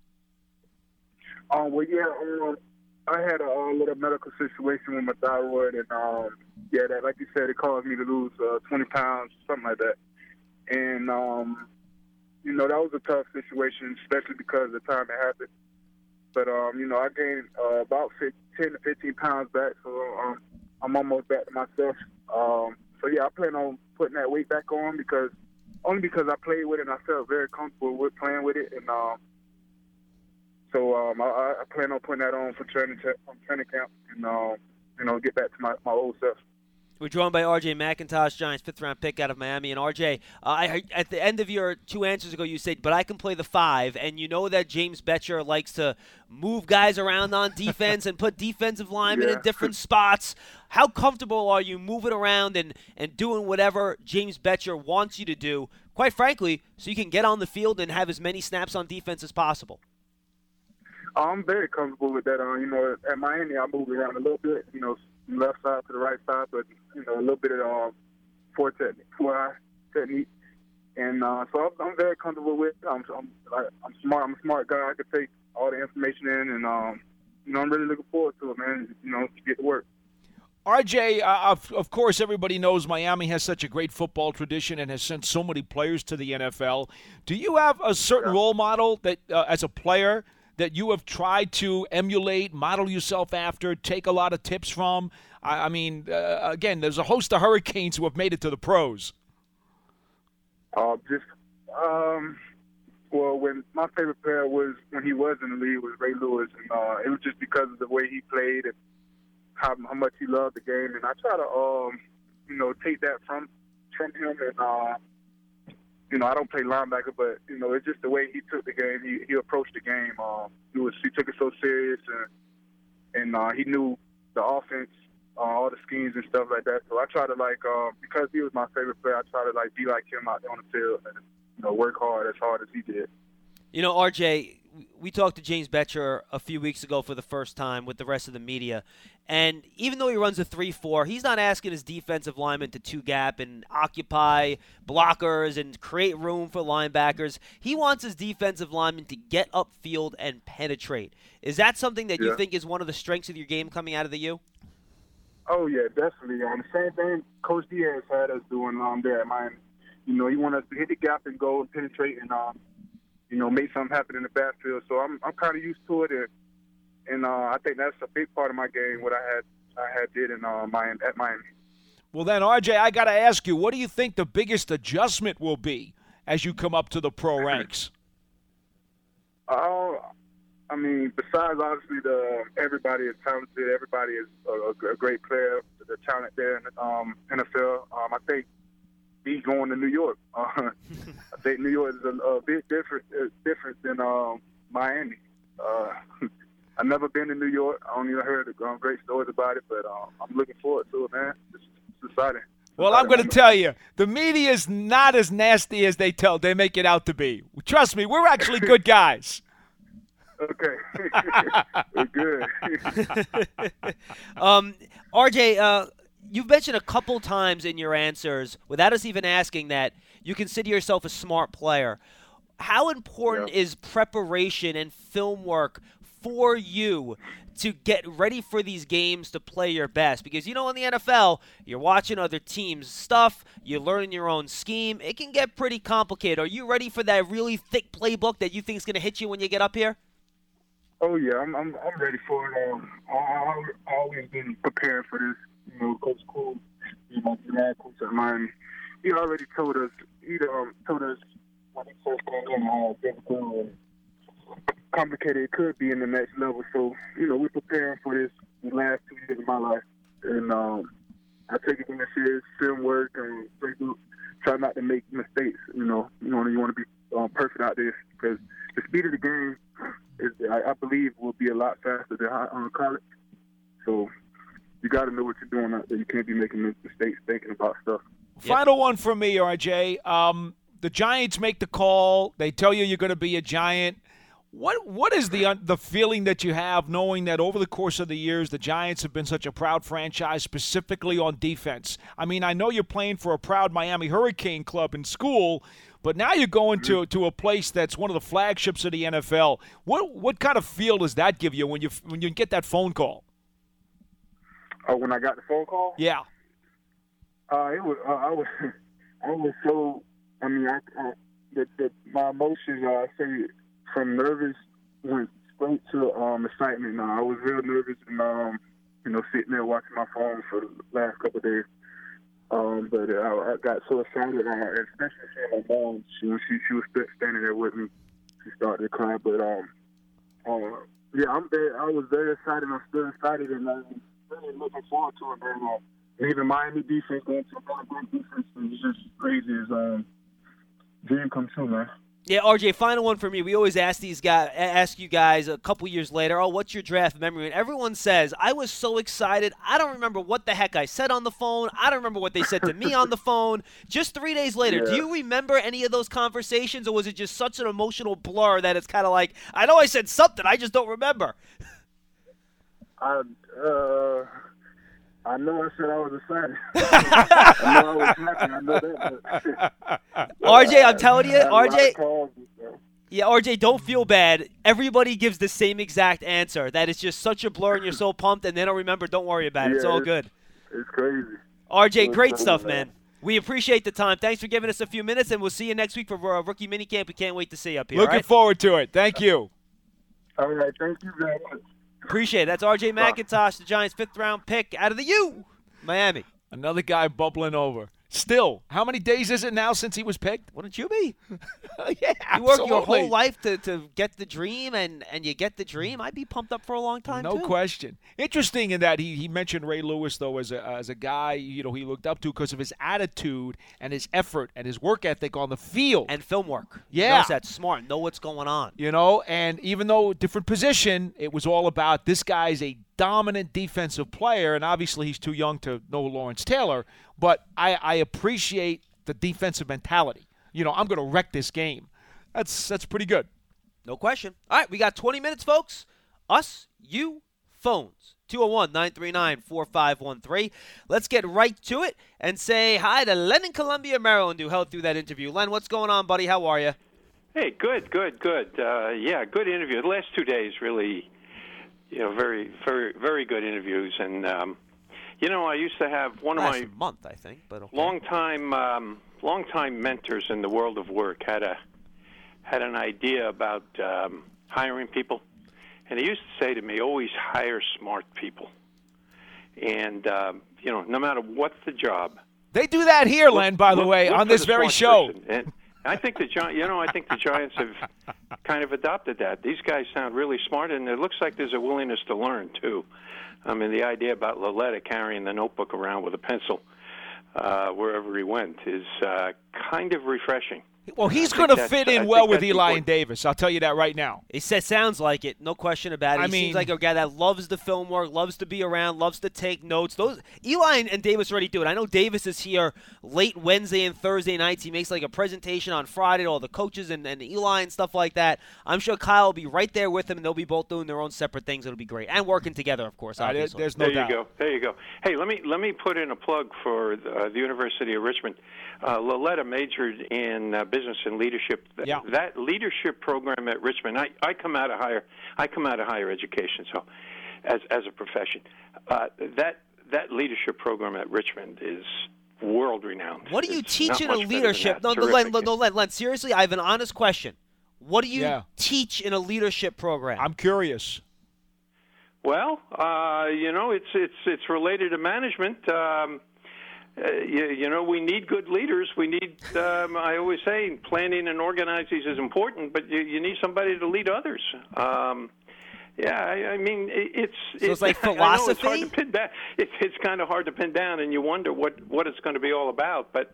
Um, well, yeah, um, I had a, a little medical situation with my thyroid, and um, yeah, that like you said, it caused me to lose uh, twenty pounds, something like that. And um, you know, that was a tough situation, especially because of the time it happened. But um, you know, I gained uh, about ten to fifteen pounds back, so um, I'm almost back to myself. Um, so yeah, I plan on putting that weight back on because only because I played with it and I felt very comfortable with playing with it, and um, so um, I, I plan on putting that on for training from training camp, and um, you know, get back to my, my old self. We're joined by R J McIntosh, Giants fifth-round pick out of Miami. And R J, uh, I, at the end of your two answers ago, you said, but I can play the five. And you know that James Bettcher likes to move guys around on defense and put defensive linemen yeah. in different spots. How comfortable are you moving around and, and doing whatever James Bettcher wants you to do, quite frankly, so you can get on the field and have as many snaps on defense as possible? I'm very comfortable with that. Uh, you know, at Miami, I moved around a little bit, you know, left side to the right side, but, you know, a little bit of um, four technique, four eye technique. And uh, so I'm, I'm very comfortable with it. I'm, I'm, I'm smart. I'm a smart guy. I can take all the information in, and, um, you know, I'm really looking forward to it, man, you know, to get to work. R J, uh, of, of course, everybody knows Miami has such a great football tradition and has sent so many players to the N F L. Do you have a certain yeah. role model that, uh, as a player, that you have tried to emulate, model yourself after, take a lot of tips from? I, I mean, uh, again, there's a host of Hurricanes who have made it to the pros. Uh, just, um, well, when my favorite player was, when he was in the league, was Ray Lewis. And uh, it was just because of the way he played and how, how much he loved the game. And I try to, um, you know, take that from, from him. And, uh, you know, I don't play linebacker, but, you know, it's just the way he took the game. He he approached the game. Um, he, was, he took it so serious, and, and uh, he knew the offense, uh, all the schemes and stuff like that. So I try to, like, uh, because he was my favorite player, I try to, like, be like him out there on the field and, you know, work hard as hard as he did. You know, R J, we talked to James Bettcher a few weeks ago for the first time with the rest of the media, and even though he runs a three four, he's not asking his defensive linemen to two-gap and occupy blockers and create room for linebackers. He wants his defensive linemen to get upfield and penetrate. Is that something that yeah. you think is one of the strengths of your game coming out of the U? Oh, yeah, definitely. Um, the same thing Coach Diaz had us doing um, there at Miami. You know, he wanted us to hit the gap and go and penetrate and, um, you know, make something happen in the backfield. So I'm I'm kind of used to it, and, and uh, I think that's a big part of my game. What I had I had did in uh, Miami at Miami. Well, then, R J, I got to ask you, what do you think the biggest adjustment will be as you come up to the pro ranks? Uh, I mean, besides obviously the everybody is talented, everybody is a, a great player, the talent there in the um, N F L. Um, I think. He's going to New York. Uh, I think New York is a, a bit different uh, different than um, Miami. Uh, I've never been to New York. I only heard um, great stories about it, but um, I'm looking forward to it, man. It's, it's exciting. Well, I'm going to tell you, the media is not as nasty as they tell they make it out to be. Trust me, we're actually good guys. Okay. We're good. um, R J, uh, you've mentioned a couple times in your answers, without us even asking, that you consider yourself a smart player. How important yeah. is preparation and film work for you to get ready for these games to play your best? Because, you know, in the N F L, you're watching other teams' stuff, you're learning your own scheme. It can get pretty complicated. Are you ready for that really thick playbook that you think is going to hit you when you get up here? Oh yeah, I'm I'm, I'm ready for it. Um, I, I've always been preparing for this. You know, Coach Cool, you know, my dad, coach at mine, he already told us. He um, told us when he first came in how difficult and complicated it could be in the next level. So, you know, we're preparing for this the last two years of my life. And um, I take it in serious, film work, and try not to make mistakes. You know, you know, you want to be um, perfect out there because the speed of the game, is, I, I believe, will be a lot faster than on college. So you got to know what you're doing out there. You can't be making mistakes thinking about stuff. Final one from me, R J. Um, the Giants make the call. They tell you you're going to be a Giant. What what is the the feeling that you have knowing that over the course of the years the Giants have been such a proud franchise, specifically on defense? I mean, I know you're playing for a proud Miami Hurricane club in school, but now you're going to, to a place that's one of the flagships of the N F L. What what kind of feel does that give you when you when you get that phone call? Oh, when I got the phone call? Yeah. Uh, it was uh, I was I was so I mean I, I the, the my emotions uh, I say. From nervous went straight to um, excitement. Now I was real nervous and um, you know sitting there watching my phone for the last couple of days. Um, but uh, I, I got so excited, uh, especially seeing my mom. She when she she was standing there with me, she started to cry. But um, uh, yeah, I'm very, I was very excited. I'm still excited, and I'm really looking forward to it. Man, uh, even Miami defense going to another great defense is just crazy. It's um, dream come true, man. Yeah, R J, final one for me. We always ask these guys, ask you guys a couple years later, oh, what's your draft memory? And everyone says, I was so excited. I don't remember what the heck I said on the phone. I don't remember what they said to me on the phone. Just three days later, yeah. Do you remember any of those conversations, or was it just such an emotional blur that it's kind of like, I know I said something, I just don't remember? I, uh... I know I said I was excited. I know I was happy. I know that. But R J, I'm telling you, R J. Calls, yeah, R J, don't feel bad. Everybody gives the same exact answer. That is just such a blur, and you're so pumped, and they don't remember. Don't worry about it. Yeah, it's all it's, good. It's crazy. R J, it's great crazy, stuff, man. man. We appreciate the time. Thanks for giving us a few minutes, and we'll see you next week for our rookie minicamp. We can't wait to see you up here. Looking right? forward to it. Thank you. All right, thank you very much. Appreciate it. That's R J McIntosh, the Giants' fifth-round pick out of the U. Miami. Another guy bubbling over. Still, how many days is it now since he was picked? Wouldn't you be? Yeah, you work your absolutely. whole life to, to get the dream, and, and you get the dream. I'd be pumped up for a long time, no too. question. Interesting in that he, he mentioned Ray Lewis, though, as a, as a guy you know he looked up to because of his attitude and his effort and his work ethic on the field. And film work. Yeah. Knows that's smart. Know what's going on. You know, and even though different position, it was all about this guy's a dominant defensive player, and obviously he's too young to know Lawrence Taylor, but I, I appreciate the defensive mentality. You know, I'm going to wreck this game. That's that's pretty good. No question. All right, we got twenty minutes, folks. Us, you, phones. two oh one, nine three nine, four five one three. Let's get right to it and say hi to Len in Columbia, Maryland, who held through that interview. Len, what's going on, buddy? How are you? Hey, good, good, good. Uh, yeah, good interview. The last two days really, you know, very, very, very good interviews. And, um, you know, I used to have one Last of my month, I think, but okay. long-time, um, long-time mentors in the world of work had a had an idea about um, hiring people. And he used to say to me, always hire smart people. And, um, you know, no matter what's the job. They do that here, look, Len, by look, the way, look on for this the very smart show. person. And I think the Gi- you know, I think the Giants have kind of adopted that. These guys sound really smart, and it looks like there's a willingness to learn, too. I mean, the idea about Laletta carrying the notebook around with a pencil uh, wherever he went is uh, kind of refreshing. Well, he's I going think to fit that's- in I well think with that's Eli important. and Davis. I'll tell you that right now. He says, sounds like it, no question about it. I he mean- seems like a guy that loves the film work, loves to be around, loves to take notes. Those Eli and, and Davis already do it. I know Davis is here late Wednesday and Thursday nights. He makes like a presentation on Friday to all the coaches and, and Eli and stuff like that. I'm sure Kyle will be right there with him, and they'll be both doing their own separate things. It'll be great. And working together, of course, Uh, there- obviously. there's no there doubt. you go. There you go. Hey, let me let me put in a plug for the, uh, the University of Richmond. Uh, Laletta majored in uh, business and leadership. Yeah. That leadership program at Richmond. I, I come out of higher. I come out of higher education, so as as a profession, uh, that that leadership program at Richmond is world renowned. What do you It's teach not in much a better than leadership? that. No, no, Terrific. Len, no, Len, Len, seriously, I have an honest question. What do you Yeah. teach in a leadership program? I'm curious. Well, uh, you know, it's it's it's related to management. Um, uh, you, you know, we need good leaders. We need. Um, I always say, planning and organizing is important, but you, you need somebody to lead others. Um, yeah, I, I mean, it, it's So it's like I know it's hard philosophy? to pin down. It's it's kind of hard to pin down, and you wonder what what it's going to be all about. But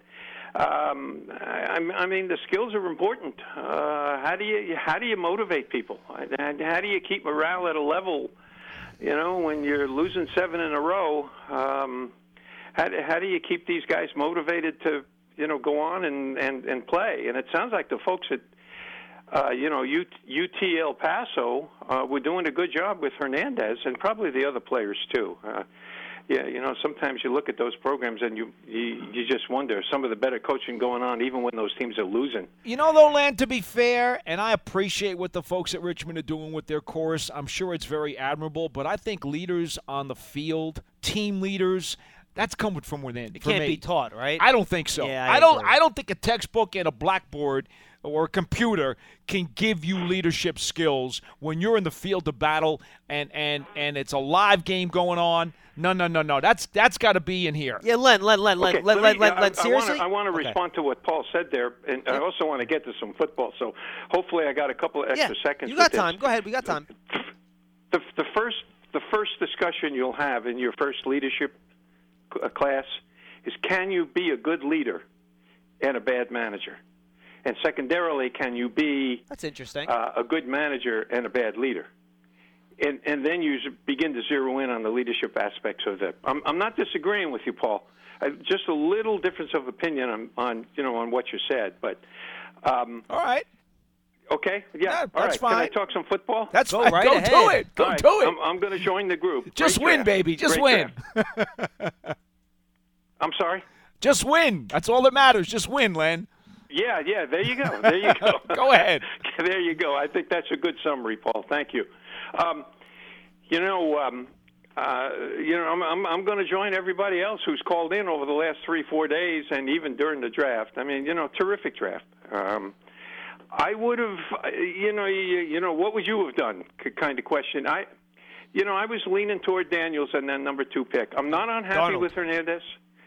um, I, I mean, the skills are important. Uh, how do you how do you motivate people? And how do you keep morale at a level? You know, when you're losing seven in a row, um, how, how do you keep these guys motivated to, you know, go on and, and, and play? And it sounds like the folks at, uh, you know, U T El Paso uh, were doing a good job with Hernandez and probably the other players too. Uh, yeah, you know, sometimes you look at those programs and you, you you just wonder some of the better coaching going on even when those teams are losing. You know, though, Len, to be fair, and I appreciate what the folks at Richmond are doing with their course. I'm sure it's very admirable, but I think leaders on the field, team leaders, that's coming from within. it for can't me. be taught, right? I don't think so. Yeah, I I don't. agree. I don't think a textbook and a blackboard or a computer can give you leadership skills when you're in the field of battle and and and it's a live game going on. No, no, no, no. That's that's got to be in here. yeah, Len, Len, Len, Len, Okay, Len, let Len, me- Len, I- Len, I seriously? wanna- I want to Okay. respond to what Paul said there, and I also want to get to some football. So hopefully I got a couple of Yeah, extra seconds. you got with this. time. Go ahead, we got time. The, the first the first discussion you'll have in your first leadership c- uh, class is, can you be a good leader and a bad manager? And secondarily, can you be That's interesting. uh, a good manager and a bad leader? And, and then you z- begin to zero in on the leadership aspects of it. I'm, I'm not disagreeing with you, Paul. I, just a little difference of opinion on, on you know on what you said, but um, All right. okay, yeah, Yeah, all that's right. Can I fine. talk some football? That's Go fine. right Go ahead. do it. Go All right, do it. I'm, I'm going to join the group. Just Great win, draft. baby. Just Great win. draft. I'm sorry. Just win. That's all that matters. Just win, Len. Yeah, yeah. There you go. There you go. Go ahead. There you go. I think that's a good summary, Paul. Thank you. Um, you know, um, uh, you know, I'm I'm, I'm going to join everybody else who's called in over the last three, four days, and even during the draft. I mean, you know, terrific draft. Um, I would have, you know, you, you know, what would you have done? Kind of question. I, you know, I was leaning toward Daniels and then number two pick. I'm not unhappy Donald. with Hernandez.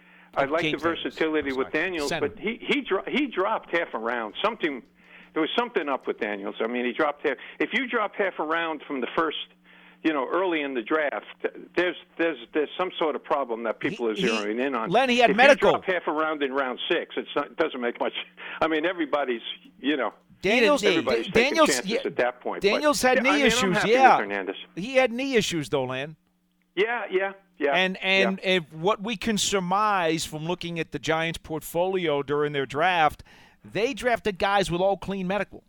I like James the Daniels. versatility I'm with sorry. Daniels, Center. but he he dro- he dropped half a round. Something there was something up with Daniels. I mean, he dropped half. If you drop half a round from the first, you know, early in the draft, there's there's there's some sort of problem that people He- are zeroing he- in on. Len, he had if medical. you drop half a round in round six, it's not, it doesn't make much. I mean, everybody's, you know. Daniels, knee. Everybody's taking Daniels, chances yeah, at that point. But, Daniels had yeah, knee I mean, I'm issues. happy Yeah, with Hernandez. he had knee issues though, Len. Yeah, yeah, yeah. And and yeah. if what we can surmise from looking at the Giants' portfolio during their draft, they drafted guys with all clean medical.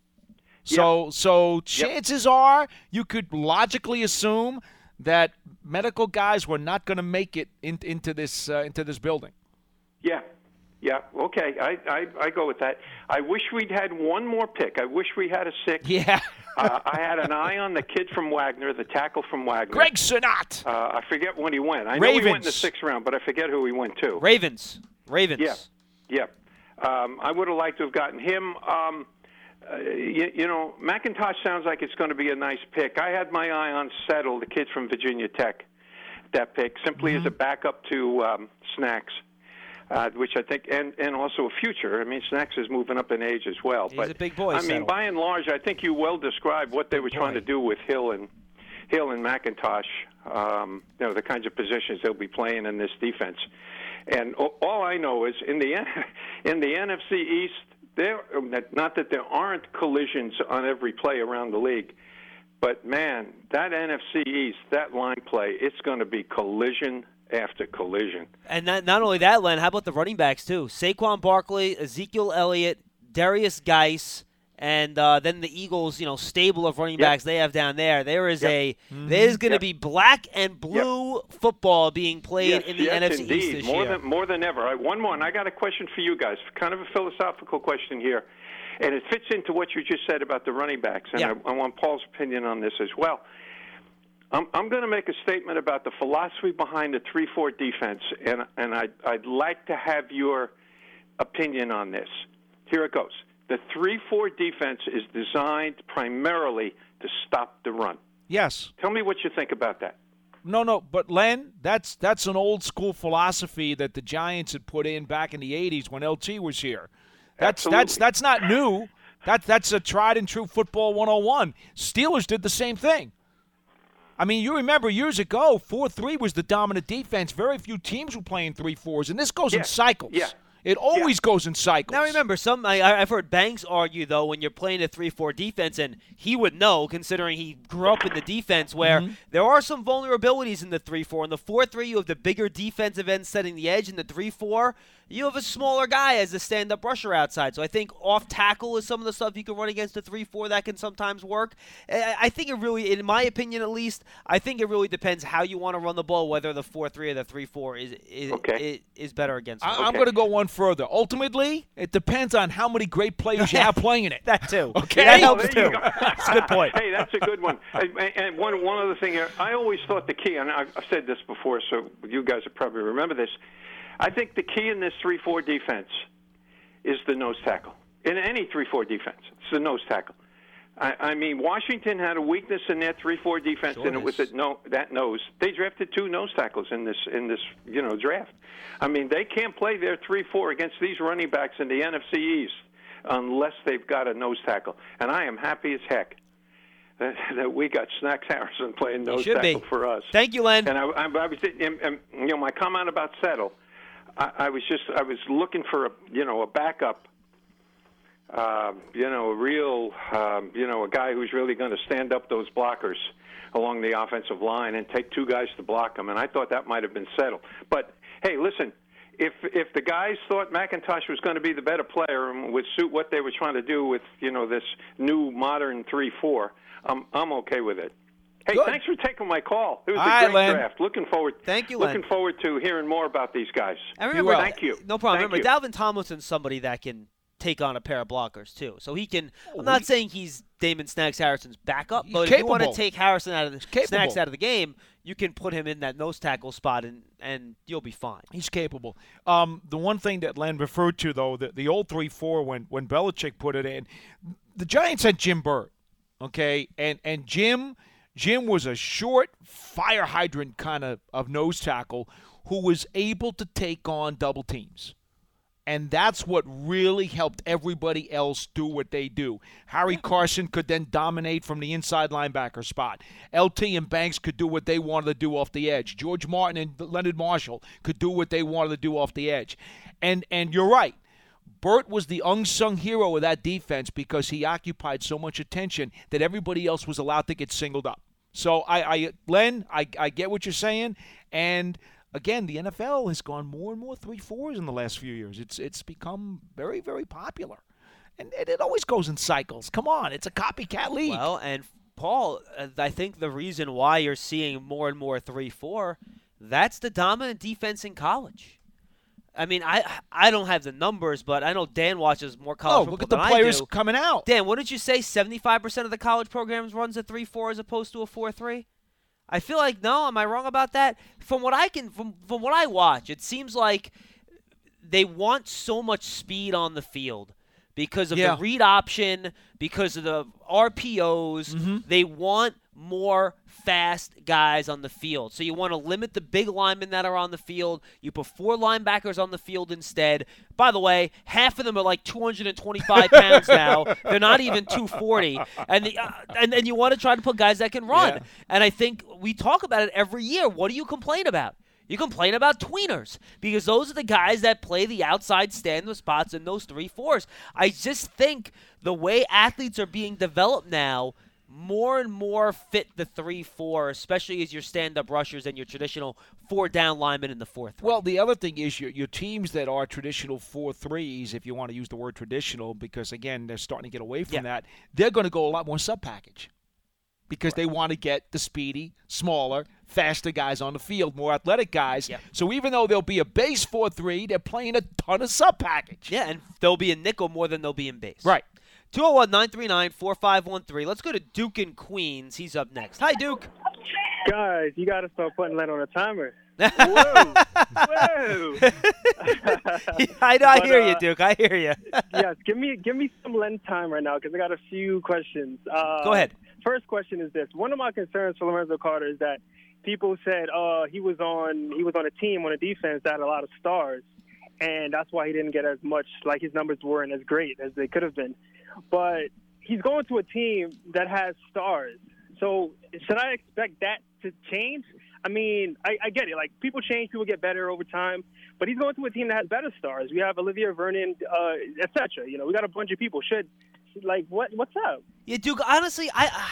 So so chances are you could logically assume that medical guys were not going to make it in, into this uh, into this building. Yeah, yeah, okay. I, I, I go with that. I wish we'd had one more pick. I wish we had a six. Yeah. uh, I had an eye on the kid from Wagner, the tackle from Wagner. Greg Sinat. Uh, I forget when he went. I know he went in the Ravens. sixth round, but I forget who he went to. Ravens. Ravens. Yeah, yeah. Um, I would have liked to have gotten him. Um, uh, you, you know, McIntosh sounds like it's going to be a nice pick. I had my eye on Settle, the kid from Virginia Tech, that pick, simply Mm-hmm. as a backup to um, Snacks. Uh, which I think, and, and also a future. I mean, Snacks is moving up in age as well. He's but a big boy, I mean, Settle. by and large, I think you well described what they were trying boy. to do with Hill and Hill and McIntosh. Um, you know, the kinds of positions they'll be playing in this defense. And o- all I know is in the in the N F C East, there not that there aren't collisions on every play around the league, but man, that N F C East, that line play, it's going to be collision after collision. And not, not only that, Len, how about the running backs, too? Saquon Barkley, Ezekiel Elliott, Darius Geis, and uh, then the Eagles, you know, stable of running Yep. backs they have down there. There is Yep. a there is going to Yep. be black and blue football being played Yes, in the yes, N F C indeed. East this more year. than more than ever. All right, one more, and I got a question for you guys. Kind of a philosophical question here. And it fits into what you just said about the running backs, and Yeah. I, I want Paul's opinion on this as well. I'm, I'm going to make a statement about the philosophy behind the three four defense, and, and I'd, I'd like to have your opinion on this. Here it goes. The three four defense is designed primarily to stop the run. Yes. Tell me what you think about that. No, no, but Len, that's that's an old school philosophy that the Giants had put in back in the eighties when L T was here. That's Absolutely. that's that's not new. That that's a tried and true football one oh one. Steelers did the same thing. I mean, you remember years ago, four three was the dominant defense. Very few teams were playing three fours, and this goes Yeah. in cycles. Yeah. It always Yeah. goes in cycles. Now remember, some I, I've heard Banks argue though when you're playing a three four defense, and he would know considering he grew up in the defense, where Mm-hmm. there are some vulnerabilities in the three four. In the four three, you have the bigger defensive end setting the edge. In the three four, you have a smaller guy as a stand-up rusher outside. So I think off tackle is some of the stuff you can run against the three four that can sometimes work. I I think it really, in my opinion at least, I think it really depends how you want to run the ball, whether the four three or the three four is is, Okay. is, is better against. I, it. I'm Okay. going to go one further. Ultimately, it depends on how many great players you have playing in it. That too. Okay. That Well, helps there you too. go. That's a good point. Hey, that's a good one. And, and one one other thing here, I always thought the key, and I've I've said this before, so you guys will probably remember this. I think the key in this three four defense is the nose tackle. In any three four defense, it's the nose tackle. I, I mean, Washington had a weakness in their three four defense, and it was that no that nose. They drafted two nose tackles in this in this you know draft. I mean, they can't play their three four against these running backs in the N F C East unless they've got a nose tackle. And I am happy as heck that, that we got Snacks Harrison playing nose should tackle be. for us. Thank you, Len. And I, I, I was, and, and, you know, my comment about Settle, I, I was just, I was looking for a, you know, a backup, uh, you know, a real, um, you know, a guy who's really going to stand up those blockers along the offensive line and take two guys to block them. And I thought that might have been Settle. But hey, listen, if if the guys thought McIntosh was going to be the better player and would suit what they were trying to do with, you know, this new modern three four, I'm I'm okay with it. Hey, Good. thanks for taking my call. It was All a right, great Len. draft. Looking forward. Thank you, Len. Looking forward to hearing more about these guys. And remember, will. Thank you. No problem. Thank remember, you. Dalvin Tomlinson's somebody that can take on a pair of blockers too. So he can. Oh, I'm not he- saying he's Damon Snacks Harrison's backup, He's but if you want to capable. take Harrison out of the capable. Snacks out of the game, you can put him in that nose tackle spot, and and you'll be fine. He's capable. Um, the one thing that Len referred to, though, the, the old three four, when, when Belichick put it in, the Giants had Jim Burt, okay? And and Jim Jim was a short fire hydrant kind of, of nose tackle who was able to take on double teams. And that's what really helped everybody else do what they do. Harry Carson could then dominate from the inside linebacker spot. L T and Banks could do what they wanted to do off the edge. George Martin and Leonard Marshall could do what they wanted to do off the edge. And and you're right. Burt was the unsung hero of that defense because he occupied so much attention that everybody else was allowed to get singled up. So, I, I Len, I, I get what you're saying. And again, the N F L has gone more and more three fours in the last few years. It's it's become very, very popular. And, and it always goes in cycles. Come on, it's a copycat league. Well, and Paul, uh, I think the reason why you're seeing more and more three four, that's the dominant defense in college. I mean, I I don't have the numbers, but I know Dan watches more college oh, look football at the than players I do. coming out. Dan, what did you say? seventy-five percent of the college programs runs a three four as opposed to a four three? I feel like, no, am I wrong about that? From what I can, from, from what I watch, it seems like they want so much speed on the field because of Yeah. the read option, because of the R P Os. Mm-hmm. They want more fast guys on the field. So you want to limit the big linemen that are on the field. You put four linebackers on the field instead. By the way, half of them are like two hundred twenty-five pounds now. They're not even two forty. And the, uh, and then you want to try to put guys that can run. Yeah. And I think we talk about it every year. What do you complain about? You complain about tweeners because those are the guys that play the outside stand-up spots in those three fours. I just think the way athletes are being developed now more and more fit the three four, especially as your stand-up rushers and your traditional four-down linemen in the fourth. Well, the other thing is your, your teams that are traditional four threes, if you want to use the word traditional, because, again, they're starting to get away from Yeah. that, they're going to go a lot more sub-package because they want to get the speedy, smaller, faster guys on the field, more athletic guys. Yeah. So even though there'll be a base four three, they're playing a ton of sub-package. Yeah, and they'll be in nickel more than they'll be in base. Right. two oh one, nine three nine, four five one three. Let's go to Duke in Queens. He's up next. Hi, Duke. Guys, you got to start putting Len on a timer. Whoa. Whoa. I, I But, hear uh, you, Duke. I hear you. Yes, give me give me some Len time right now because I got a few questions. Uh, Go ahead. First question is this. One of my concerns for Lorenzo Carter is that people said uh, he was on he was on a team, on a defense that had a lot of stars, and that's why he didn't get as much, like his numbers weren't as great as they could have been. But he's going to a team that has stars. So should I expect that to change? I mean, I, I get it. Like, people change, people get better over time. But he's going to a team that has better stars. We have Olivier Vernon, uh, et cetera. You know, we got a bunch of people. Should, like, what? what's up? Yeah, Duke, honestly, I,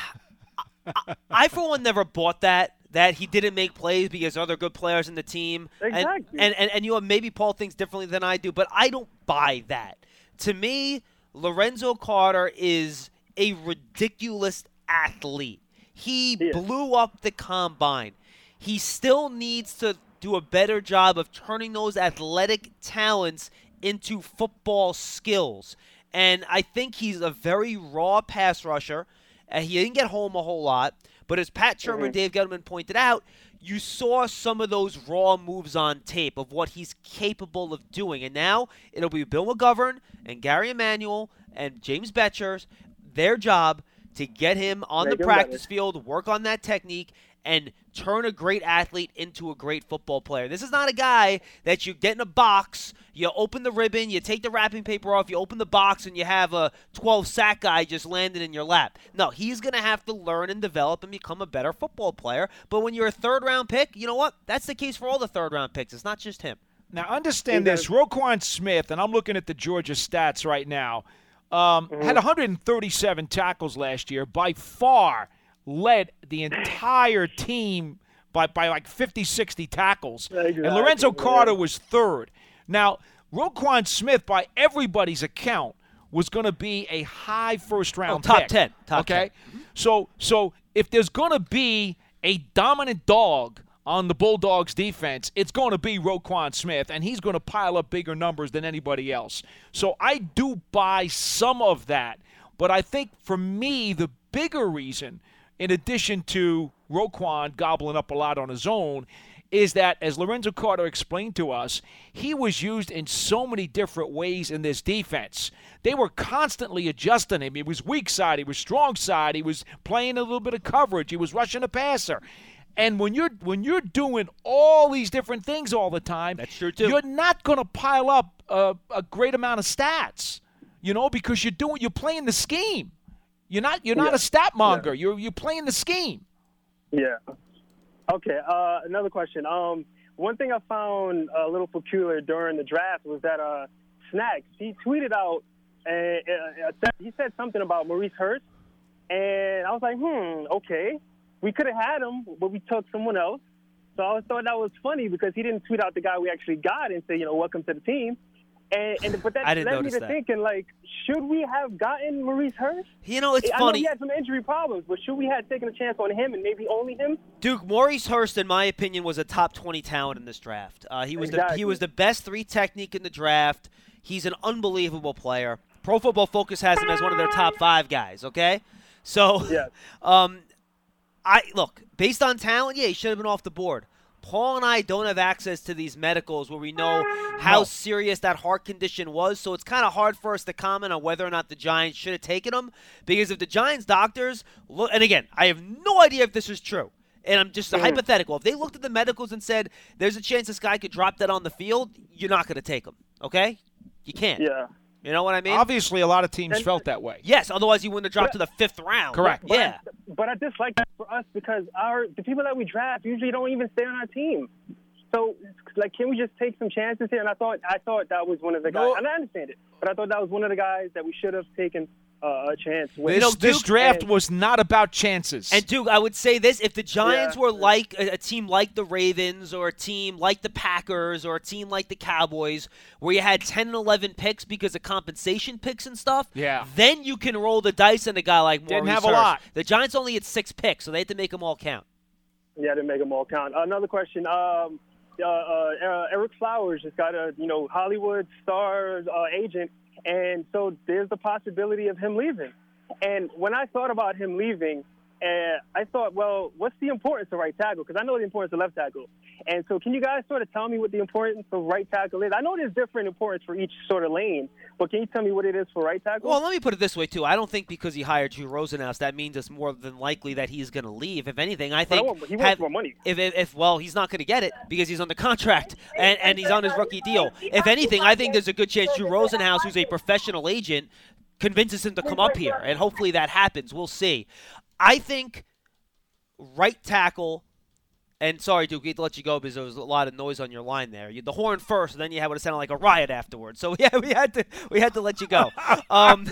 I, I for one, never bought that, that he didn't make plays because other good players in the team. Exactly. And, and, and, and you know, maybe Paul thinks differently than I do, but I don't buy that. To me, Lorenzo Carter is a ridiculous athlete. He Yeah. blew up the combine. He still needs to do a better job of turning those athletic talents into football skills. And I think he's a very raw pass rusher. Uh, he didn't get home a whole lot. But as Pat Shermer and Dave Gettleman pointed out, you saw some of those raw moves on tape of what he's capable of doing. And now it'll be Bill McGovern and Gary Emanuel and James Betchers, their job to get him on Make the him practice better. field, work on that technique, and turn a great athlete into a great football player. This is not a guy that you get in a box, you open the ribbon, you take the wrapping paper off, you open the box, and you have a twelve-sack guy just landed in your lap. No, he's going to have to learn and develop and become a better football player. But when you're a third-round pick, you know what? That's the case for all the third-round picks. It's not just him. Now, understand this. Roquan Smith, and I'm looking at the Georgia stats right now, um, Mm-hmm. had one hundred thirty-seven tackles last year. By far led the entire team by, by like fifty, sixty tackles. Exactly, And Lorenzo yeah. Carter was third. Now, Roquan Smith, by everybody's account, was going to be a high first-round Oh, top pick. ten. Top okay? ten. So, so if there's going to be a dominant dog on the Bulldogs defense, it's going to be Roquan Smith, and he's going to pile up bigger numbers than anybody else. So I do buy some of that. But I think for me, the bigger reason, in addition to Roquan gobbling up a lot on his own, is that, as Lorenzo Carter explained to us, he was used in so many different ways in this defense. They were constantly adjusting him. He was weak side, he was strong side, he was playing a little bit of coverage, he was rushing a passer. And when you're when you're doing all these different things all the time, That's true, too. you're not going to pile up a, a great amount of stats, you know, because you're doing you're playing the scheme. You're not you're not Yeah. a stat monger. You're you're playing the scheme. Yeah. Okay. Uh, another question. Um, one thing I found a little peculiar during the draft was that uh, Snacks, he tweeted out, uh, uh, he said something about Maurice Hurst, and I was like, hmm, okay. We could have had him, but we took someone else. So I always thought that was funny because he didn't tweet out the guy we actually got and say, you know, welcome to the team. And, and but that I didn't led me notice to that. thinking, like, should we have gotten Maurice Hurst? You know, it's I know funny. he had some injury problems, but should we have taken a chance on him and maybe only him? Duke, Maurice Hurst, in my opinion, was a top twenty talent in this draft. Uh, he was the, Exactly. he was the best three technique in the draft. He's an unbelievable player. Pro Football Focus has him as one of their top five guys. Okay, so Yes. um, I look based on talent. Yeah, he should have been off the board. Paul and I don't have access to these medicals where we know how No. serious that heart condition was, so it's kind of hard for us to comment on whether or not the Giants should have taken him. Because if the Giants doctors look, and again, I have no idea if this is true, and I'm just a hypothetical. If they looked at the medicals and said, "There's a chance this guy could drop that on the field," you're not going to take him. Okay, you can't. Yeah. You know what I mean? Obviously, a lot of teams And- felt that way. Yes. Otherwise, he wouldn't have dropped But- to the fifth round. Correct. But Yeah. I, but I dislike that for us because our the people that we draft usually don't even stay on our team. So, like, can we just take some chances here? And I thought I thought that was one of the guys. No. And I understand it, but I thought that was one of the guys that we should have taken uh, a chance with. This, know, this Duke- draft and- was not about chances. And Duke, I would say this: if the Giants Yeah. were like a, a team like the Ravens, or a team like the Packers, or a team like the Cowboys, where you had ten and eleven picks because of compensation picks and stuff, Yeah. then you can roll the dice on a guy like Didn't Maurice have a Hurst. lot. The Giants only had six picks, so they had to make them all count. Yeah, to make them all count. Another question. Um, uh, uh, uh, Eric Flowers just got a you know Hollywood star uh, agent, And so there's the possibility of him leaving. And when I thought about him leaving, uh, I thought, well, what's the importance of right tackle? Because I know the importance of left tackle. And so can you guys sort of tell me what the importance of right tackle is? I know there's different importance for each sort of lane, but can you tell me what it is for right tackle? Well, let me put it this way, too. I don't think because he hired Drew Rosenhaus, that means it's more than likely that he's going to leave. If anything, I think I want, he wants have, more money. If, if, if, well, he's not going to get it because he's under contract and, and he's on his rookie deal. If anything, I think there's a good chance Drew Rosenhaus, who's a professional agent, convinces him to come up here, and hopefully that happens. We'll see. I think right tackle, and sorry, Duke, we had to let you go because there was a lot of noise on your line there. You had the horn first, and then you had what it sounded like a riot afterwards. So yeah, we had to we had to let you go. Um,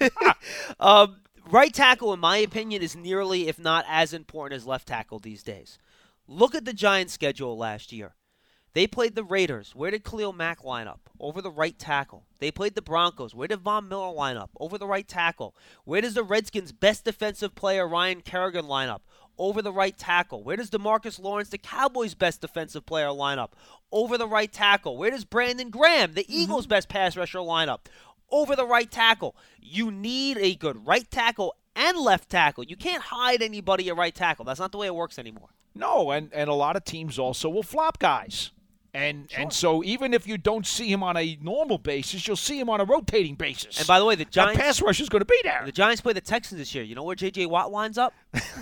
um, right tackle, in my opinion, is nearly, if not as important as left tackle these days. Look at the Giants' schedule last year. They played the Raiders. Where did Khalil Mack line up? Over the right tackle. They played the Broncos. Where did Von Miller line up? Over the right tackle. Where does the Redskins' best defensive player, Ryan Kerrigan, line up? Over the right tackle. Where does DeMarcus Lawrence, the Cowboys' best defensive player, line up? Over the right tackle. Where does Brandon Graham, the Eagles' best pass rusher, line up? Over the right tackle. You need a good right tackle and left tackle. You can't hide anybody at right tackle. That's not the way it works anymore. No, and, and a lot of teams also will flop guys. And sure. and so even if you don't see him on a normal basis, you'll see him on a rotating basis. And by the way, the Giants that pass rush is going to be there. The Giants play the Texans this year. You know where J J Watt lines up?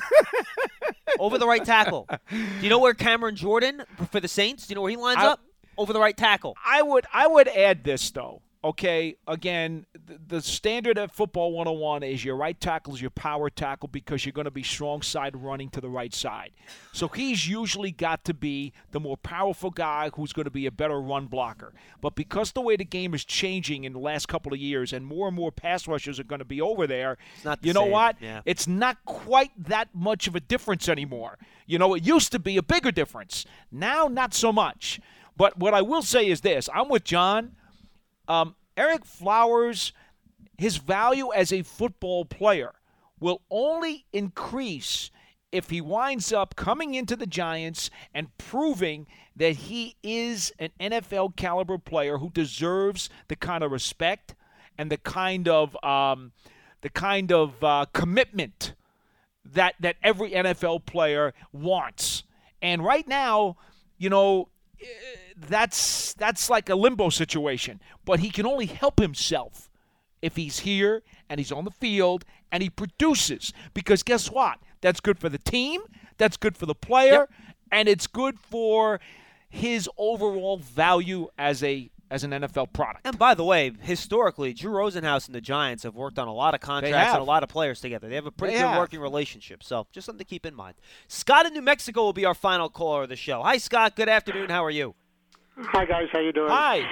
Over the right tackle. Do you know where Cameron Jordan for the Saints? Do you know where he lines I, up? Over the right tackle. I would I would add this though. Okay, again, the, the standard at Football one oh one is your right tackle is your power tackle because you're going to be strong side running to the right side. So he's usually got to be the more powerful guy who's going to be a better run blocker. But because the way the game is changing in the last couple of years and more and more pass rushers are going to be over there, it's not the you know same. what? Yeah. It's not quite that much of a difference anymore. You know, it used to be a bigger difference. Now, not so much. But what I will say is this. I'm with John. Um, Ereck Flowers, his value as a football player will only increase if he winds up coming into the Giants and proving that he is an N F L caliber player who deserves the kind of respect and the kind of um, the kind of uh, commitment that that every N F L player wants. And right now, you know, that's that's like a limbo situation. But he can only help himself if he's here and he's on the field and he produces. Because guess what? That's good for the team, that's good for the player, yep. and it's good for his overall value as a as an N F L product. And by the way, historically, Drew Rosenhaus and the Giants have worked on a lot of contracts and a lot of players together. They have a pretty they good have. working relationship. So just something to keep in mind. Scott in New Mexico will be our final caller of the show. Hi, Scott. Good afternoon. How are you? Hi, guys. How you doing? Hi.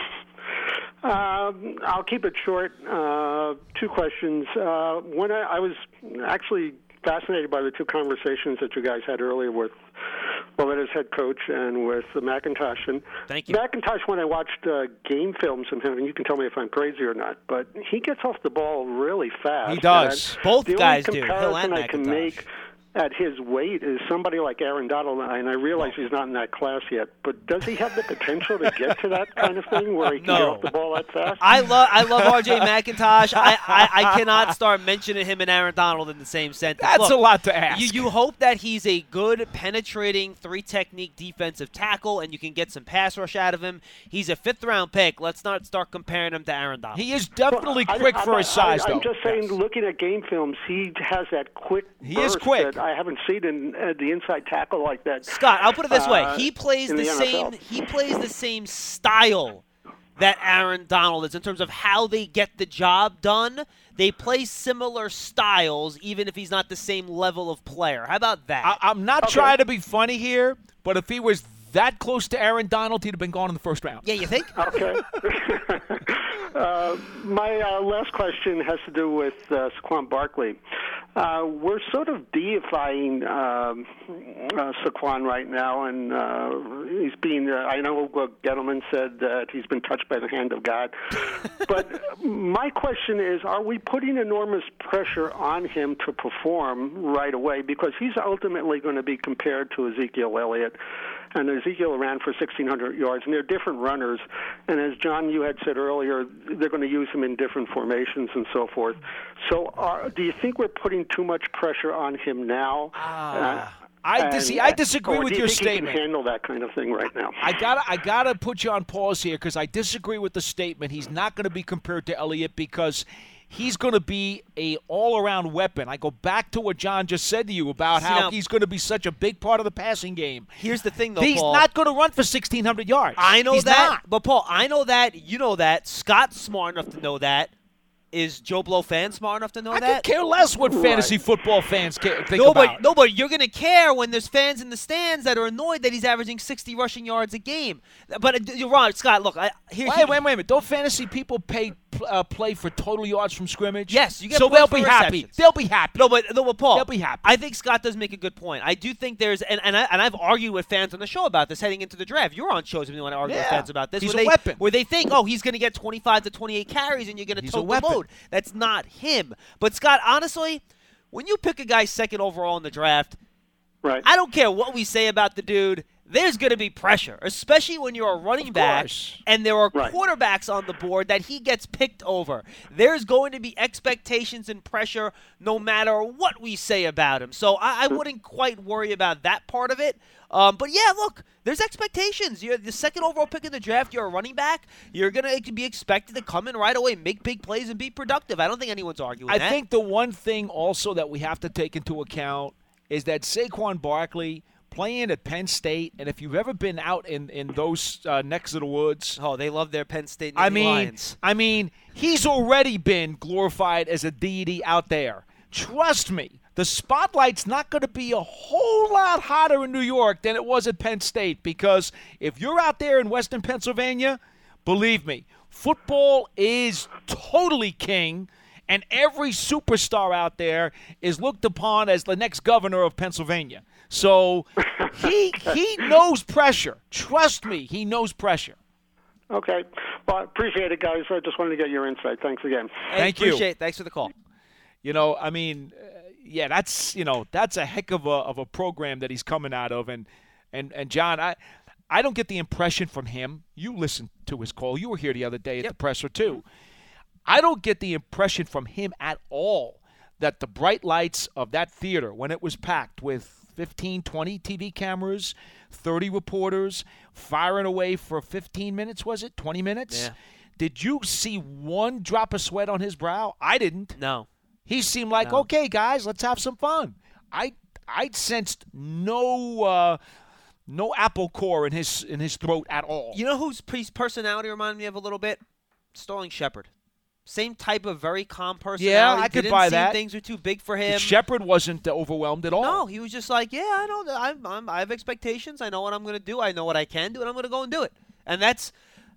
Um, I'll keep it short. Uh, two questions. Uh, one, I, I was actually fascinated by the two conversations that you guys had earlier with Loretta's head coach and with McIntosh. And Thank you. McIntosh, when I watched uh, game films of him, and you can tell me if I'm crazy or not, but he gets off the ball really fast. He does. And Both the guys only do. Hill and comparison I can McIntosh. make at his weight is somebody like Aaron Donald, and I realize he's not in that class yet, but does he have the potential to get to that kind of thing where he can No. get off the ball that fast? I love I love R J McIntosh. I, I, I cannot start mentioning him and Aaron Donald in the same sentence. That's Look, a lot to ask. You, you hope that he's a good, penetrating, three-technique defensive tackle, and you can get some pass rush out of him. He's a fifth-round pick. Let's not start comparing him to Aaron Donald. He is definitely Well, quick I, for I, his size, I, though. I'm just saying, Yes. looking at game films, he has that quick He burst is quick. that I haven't seen in uh, the inside tackle like that. Scott, I'll put it this uh, way: he plays in the, the N F L. same. He plays the same style that Aaron Donald is in terms of how they get the job done. They play similar styles, even if he's not the same level of player. How about that? I, I'm not Okay. trying to be funny here, but if he was that close to Aaron Donald, he'd have been gone in the first round. yeah, you think? Okay. uh, my uh, last question has to do with uh, Saquon Barkley. Uh, we're sort of deifying um, uh, Saquon right now, and uh, he's being, uh, I know what Gettleman said that he's been touched by the hand of God. But my question is, are we putting enormous pressure on him to perform right away? Because he's ultimately going to be compared to Ezekiel Elliott. And Ezekiel ran for sixteen hundred yards, and they're different runners. And as John, you had said earlier, they're going to use him in different formations and so forth. So, uh, do you think we're putting too much pressure on him now? Ah. Uh, I dis- and, I disagree or with do you your think statement. He can handle that kind of thing right now. I gotta, I gotta put you on pause here because I disagree with the statement. He's not going to be compared to Elliott because he's going to be a all-around weapon. I go back to what John just said to you about See, how now, he's going to be such a big part of the passing game. Here's the thing, though, He's Paul. not going to run for sixteen hundred yards. I know he's that, not. but Paul, I know that. You know that. Scott's smart enough to know that. Is Joe Blow fan smart enough to know I that? could care less what Right. fantasy football fans ca- think No, but, about. no, but you're going to care when there's fans in the stands that are annoyed that he's averaging sixty rushing yards a game. But uh, you're wrong, Scott. Look, I, here, Wait, here- wait, wait a minute. Don't fantasy people pay uh, play for total yards from scrimmage? Yes, you get so points they'll for be happy. receptions. They'll be happy. No, but no, but Paul, They'll be happy. I think Scott does make a good point. I do think there's, and and, I, and I've argued with fans on the show about this heading into the draft. You're on shows with me when I argue with Yeah. fans about this. He's where a they, weapon. Where they think, oh, he's going to get twenty-five to twenty-eight carries, and you're going to He's tote a the weapon. load. That's not him. But Scott, honestly, when you pick a guy second overall in the draft, Right. I don't care what we say about the dude. There's going to be pressure, especially when you're a running Of back course. and there are Right. quarterbacks on the board that he gets picked over. There's going to be expectations and pressure no matter what we say about him. So I, I wouldn't quite worry about that part of it. Um, but, yeah, look, there's expectations. You're the second overall pick in the draft. You're a running back. You're going to be expected to come in right away, make big plays, and be productive. I don't think anyone's arguing I that. think the one thing also that we have to take into account is that Saquon Barkley playing at Penn State, and if you've ever been out in, in those uh, necks of the woods, Oh, they love their Penn State I Nittany mean, Lions. I mean, he's already been glorified as a deity out there. Trust me, the spotlight's not going to be a whole lot hotter in New York than it was at Penn State because if you're out there in Western Pennsylvania, believe me, football is totally king, and every superstar out there is looked upon as the next governor of Pennsylvania. So he he knows pressure. Trust me, he knows pressure. Okay. Well, I appreciate it, guys. I just wanted to get your insight. Thanks again. Hey, Thank you. appreciate it. Thanks for the call. You know, I mean, uh, yeah, that's you know that's a heck of a of a program that he's coming out of, and and and John, I I don't get the impression from him. You listened to his call. You were here the other day at Yep. the presser too. I don't get the impression from him at all that the bright lights of that theater when it was packed with fifteen, twenty T V cameras, thirty reporters, firing away for fifteen minutes, was it? twenty minutes? Yeah. Did you see one drop of sweat on his brow? I didn't. No. He seemed like, No. okay, guys, let's have some fun. I I sensed no uh, no apple core in his in his throat at all. You know whose piece personality reminded me of a little bit? Sterling Shepard. Same type of very calm personality. I could Didn't buy seem that. Things were too big for him. Shepard wasn't uh, overwhelmed at all. No, he was just like, yeah, I know. I'm, I'm, I have expectations. I know what I'm going to do. I know what I can do, and I'm going to go and do it. And that's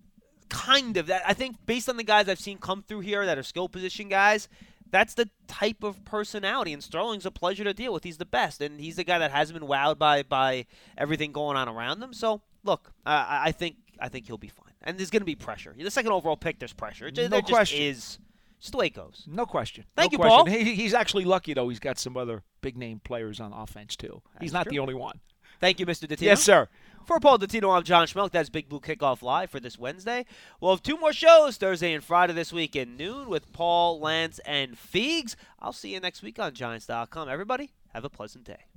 kind of that. I think based on the guys I've seen come through here that are skill position guys, that's the type of personality. And Sterling's a pleasure to deal with. He's the best, and he's the guy that hasn't been wowed by by everything going on around him. So look, uh, I I think I think he'll be fine. And there's going to be pressure. The second overall pick, there's pressure. It, No there just question. is. Just the way it goes. No question. Thank no you, question. Paul. He, he's actually lucky, though. He's got some other big-name players on offense, too. he's That's not true. the only one. Thank you, Mister Dottino. Yes, sir. For Paul Dottino, I'm John Schmelk. That's Big Blue Kickoff Live for this Wednesday. We'll have two more shows Thursday and Friday this week at noon with Paul, Lance, and Feegs. I'll see you next week on Giants dot com. Everybody, have a pleasant day.